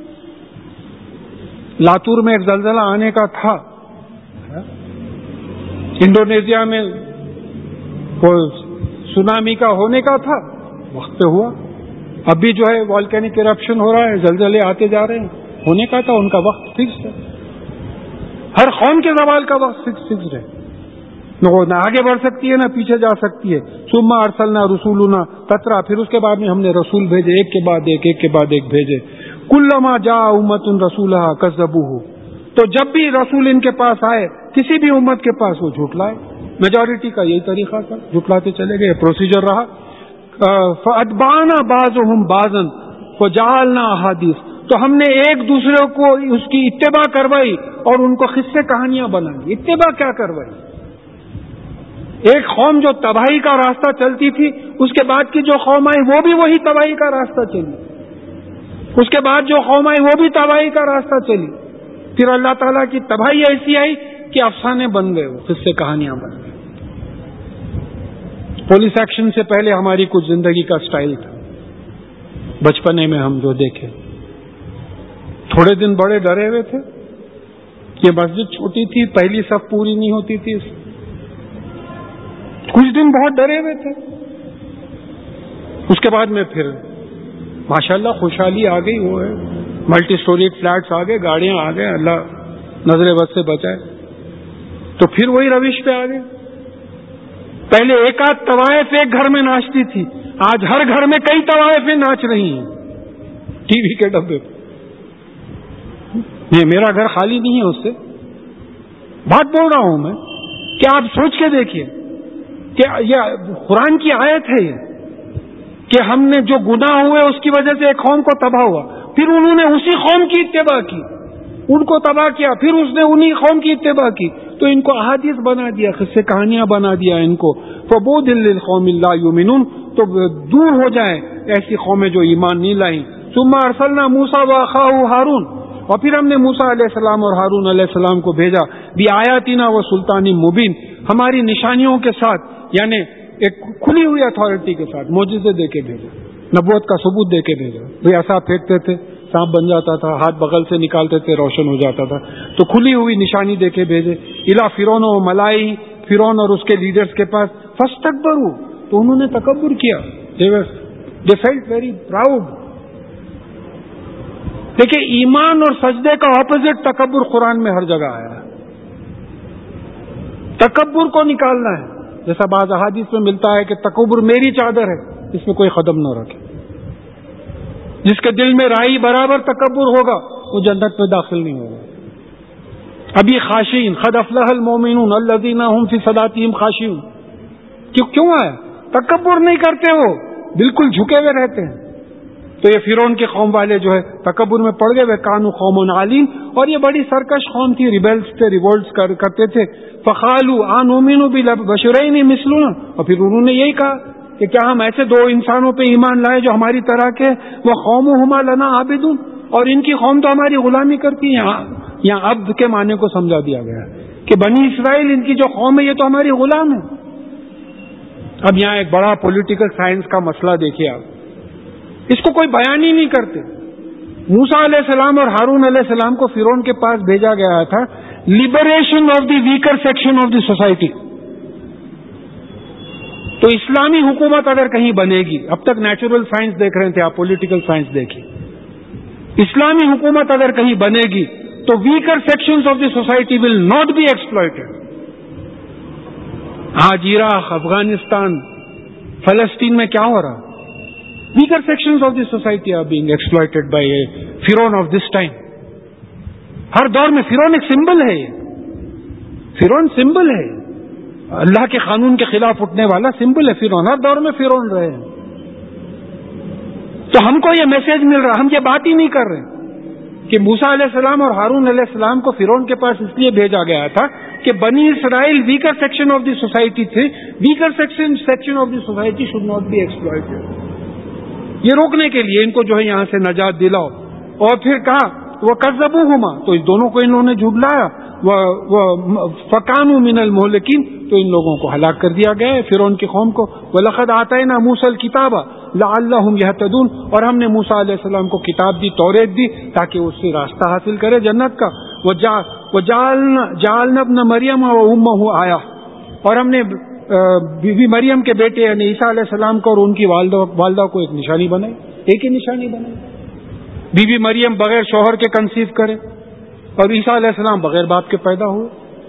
لاتور میں ایک زلزلہ آنے کا تھا، انڈونیشیا میں وہ سونامی کا ہونے کا تھا، وقت پہ ہوا. ابھی جو ہے والکینک ایرپشن ہو رہا ہے، زلزلے آتے جا رہے ہیں، ہونے کا تھا، ان کا وقت فکس ہے. ہر قوم کے زوال کا وقت فکس ہے، نہ آگے بڑھ سکتی ہے نہ پیچھے جا سکتی ہے. ثم ارسلنا رسولنا تترا، پھر اس کے بعد میں ہم نے رسول بھیجے ایک کے بعد ایک، ایک کے بعد ایک بھیجے. کلما جاء امت رسولها كذبوه، تو جب بھی رسول ان کے پاس آئے کسی بھی امت کے پاس وہ جھٹلائے. میجورٹی کا یہی طریقہ تھا، جھٹلاتے چلے گئے، پروسیجر رہا. فاتبعنا بعضهم بعضا وجعلنا احادیث، تو ہم نے ایک دوسرے کو اس کی اتباع کروائی اور ان کو قصے کہانیاں بنا دی. اتباع کیا کروائی؟ ایک قوم جو تباہی کا راستہ چلتی تھی، اس کے بعد کی جو قوم آئی وہ بھی وہی تباہی کا راستہ چلی، اس کے بعد جو قوم آئی وہ بھی تباہی کا راستہ چلی. پھر اللہ تعالیٰ کی تباہی ایسی آئی کہ افسانے بن گئے، وہ قصے کہانیاں بن گئے. پولیس ایکشن سے پہلے ہماری کچھ زندگی کا سٹائل تھا، بچپنے میں ہم جو دیکھے. تھوڑے دن بڑے ڈرے ہوئے تھے، یہ مسجد چھوٹی تھی، پہلی صف پوری نہیں ہوتی تھی، کچھ دن بہت ڈرے ہوئے تھے. اس کے بعد میں پھر ماشاءاللہ خوشحالی آ گئی، وہ ہے ملٹی سٹوری فلیٹس آ گئے، گاڑیاں آ گئے، اللہ نظر بد سے بچائے. تو پھر وہی روش پہ آ گئے. پہلے ایک آدھ طوائف ایک گھر میں ناچتی تھی، آج ہر گھر میں کئی طوائفیں ناچ رہی ہیں ٹی وی کے ڈبے پہ. میرا گھر خالی نہیں ہے اس سے، بات بول رہا ہوں میں کہ آپ سوچ کے دیکھیے کہ یہ قرآن کی آیت ہے یہ، کہ ہم نے جو گناہ ہوئے اس کی وجہ سے ایک قوم کو تباہ ہوا، پھر انہوں نے اسی قوم کی اتباع کی، ان کو تباہ کیا، پھر اس نے انہی قوم کی اتباع کی، تو ان کو احادیث بنا دیا، قصے کہانیاں بنا دیا ان کو. فبعدا للقوم لا یؤمنون، تو دور ہو جائیں ایسی قومیں جو ایمان نہیں لائیں. ثم ارسلنا موسیٰ واخاہ ہارون، اور پھر ہم نے موسیٰ علیہ السلام اور ہارون علیہ السلام کو بھیجا بآیاتنا و سلطان مبین، ہماری نشانیوں کے ساتھ، یعنی ایک کھلی ہوئی اتھارٹی کے ساتھ، معجزے دے کے بھیجا، نبوت کا ثبوت دے کے بھیجا. بھئی ایسا پھینکتے تھے سانپ بن جاتا تھا، ہاتھ بغل سے نکالتے تھے روشن ہو جاتا تھا، تو کھلی ہوئی نشانی دے کے بھیجے. الی فرعون و ملائی، فرعون اور اس کے لیڈرز کے پاس، فاستکبروا، تو انہوں نے تکبر کیا. They felt very proud. دیکھیں ایمان اور سجدے کا اپوزٹ تکبر قرآن میں ہر جگہ آیا ہے. تکبر کو نکالنا ہے، جیسا بعض احادیث میں ملتا ہے کہ تکبر میری چادر ہے، اس میں کوئی قدم نہ رکھے. جس کے دل میں رائی برابر تکبر ہوگا وہ جنت میں داخل نہیں ہوگا. ابھی خاشعین، قد افلح المؤمنون الذین هم فی صلاتهم خاشعون، کیوں آیا؟ تکبر نہیں کرتے، وہ بالکل جھکے ہوئے رہتے ہیں. تو یہ فرعون کے قوم والے جو ہے تکبر میں پڑ گئے، وہ کانوا قوم عالین، اور یہ بڑی سرکش قوم تھی، ریبلز تھے، ریولٹس کرتے تھے. فقالوا آنؤمن ببشرین مثلنا، اور پھر انہوں نے یہی کہا کہ کیا ہم ایسے دو انسانوں پہ ایمان لائے جو ہماری طرح کے، وہ قومہما لنا عابدون، اور ان کی قوم تو ہماری غلامی کرتی ہے. یہاں عبد کے معنی کو سمجھا دیا گیا کہ بنی اسرائیل، ان کی جو قوم ہے یہ تو ہماری غلام ہے. اب یہاں ایک بڑا پولیٹیکل سائنس کا مسئلہ دیکھیے آپ، اس کو کوئی بیان ہی نہیں کرتے. موسیٰ علیہ السلام اور ہارون علیہ السلام کو فرعون کے پاس بھیجا گیا تھا liberation of the weaker section of the society. تو اسلامی حکومت اگر کہیں بنے گی، اب تک نیچرل سائنس دیکھ رہے تھے آپ، پولیٹیکل سائنس دیکھیے، اسلامی حکومت اگر کہیں بنے گی تو weaker sections of the society will not be exploited. آج عراق، افغانستان، فلسطین میں کیا ہو رہا؟ weaker sections of the society are being exploited by a Pharaoh of this time. ہر دور میں فرعون ایک سمبل ہے، فرعون سمبل ہے، اللہ کے قانون کے خلاف اٹھنے والا سمبل ہے فرعون، ہر دور میں فرعون رہے ہیں. تو ہم کو یہ میسج مل رہا، ہم یہ بات ہی نہیں کر رہے کہ موسیٰ علیہ السلام اور ہارون علیہ السلام کو فرعون کے پاس اس لیے بھیجا گیا تھا کہ بنی اسرائیل weaker section of the society تھے، weaker section of the society should not be exploited. یہ روکنے کے لیے ان کو جو ہے یہاں سے نجات دلاؤ. اور پھر کہا وہ کذبوہما، تو اس دونوں کو انہوں نے جھٹلایا، فکانوا من المہلکین، تو ان لوگوں کو ہلاک کر دیا گیا ہے فرعون کی قوم کو. وَلَقَدْ آتَيْنَا مُوسَى الْكِتَابَ لَعَلَّهُمْ يَهْتَدُونَ، اور ہم نے موسیٰ علیہ السلام کو کتاب دی، توریت دی، تاکہ اس سے راستہ حاصل کرے جنت کا. وَجَعَلْنَا ابْنَ مَرْيَمَ وَأُمَّهُ آیَةً، اور ہم نے بی بی مریم کے بیٹے یعنی عیسیٰ علیہ السلام کو اور ان کی والدہ کو ایک نشانی بنائی، ایک ہی نشانی بنائی. بی بی مریم بغیر شوہر کے کنسیو کرے اور عیسیٰ علیہ السلام بغیر باپ کے پیدا ہوئے.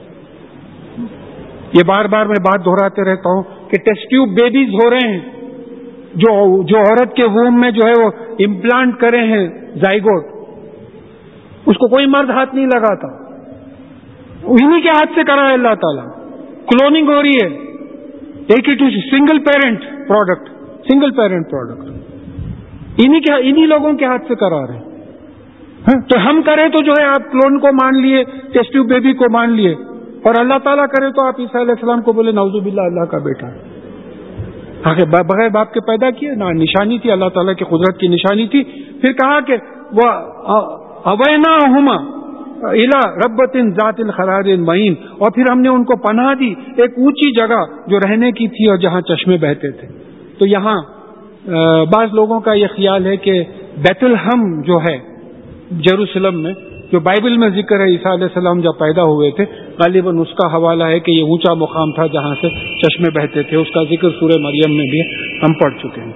یہ بار بار میں بات دہراتے رہتا ہوں کہ ٹیسٹ ٹیوب بیبیز ہو رہے ہیں، جو عورت کے ووم میں جو ہے وہ امپلانٹ کرے ہیں زائگوٹ، اس کو کوئی مرد ہاتھ نہیں لگاتا، انہی کے ہاتھ سے کرا ہے اللہ تعالیٰ. کلوننگ ہو رہی ہے، ایک ہی سنگل پیرنٹ پروڈکٹ انہی لوگوں کے ہاتھ سے کرا رہے ہیں. تو ہم کریں تو جو ہے آپ کلون کو مان لیے، ٹیسٹ ٹیوب بیبی کو مان لیے، اور اللہ تعالیٰ کرے تو آپ عیسیٰ علیہ السلام کو بولے نعوذ باللہ اللہ کا بیٹا ہے. آخر بغیر باپ کے پیدا کیے، نہ نشانی تھی اللہ تعالیٰ کی قدرت کی نشانی تھی. پھر کہا کہ وہ اویناہما الی ربۃ ذات القرار معین، اور پھر ہم نے ان کو پناہ دی ایک اونچی جگہ جو رہنے کی تھی اور جہاں چشمے بہتے تھے. تو یہاں بعض لوگوں کا یہ خیال ہے کہ بیت الحم جو ہے جیروسلم میں، جو بائبل میں ذکر ہے عیسیٰ علیہ السلام جب پیدا ہوئے تھے، غالباً اس کا حوالہ ہے کہ یہ اونچا مقام تھا جہاں سے چشمے بہتے تھے. اس کا ذکر سورہ مریم میں بھی ہم پڑھ چکے ہیں.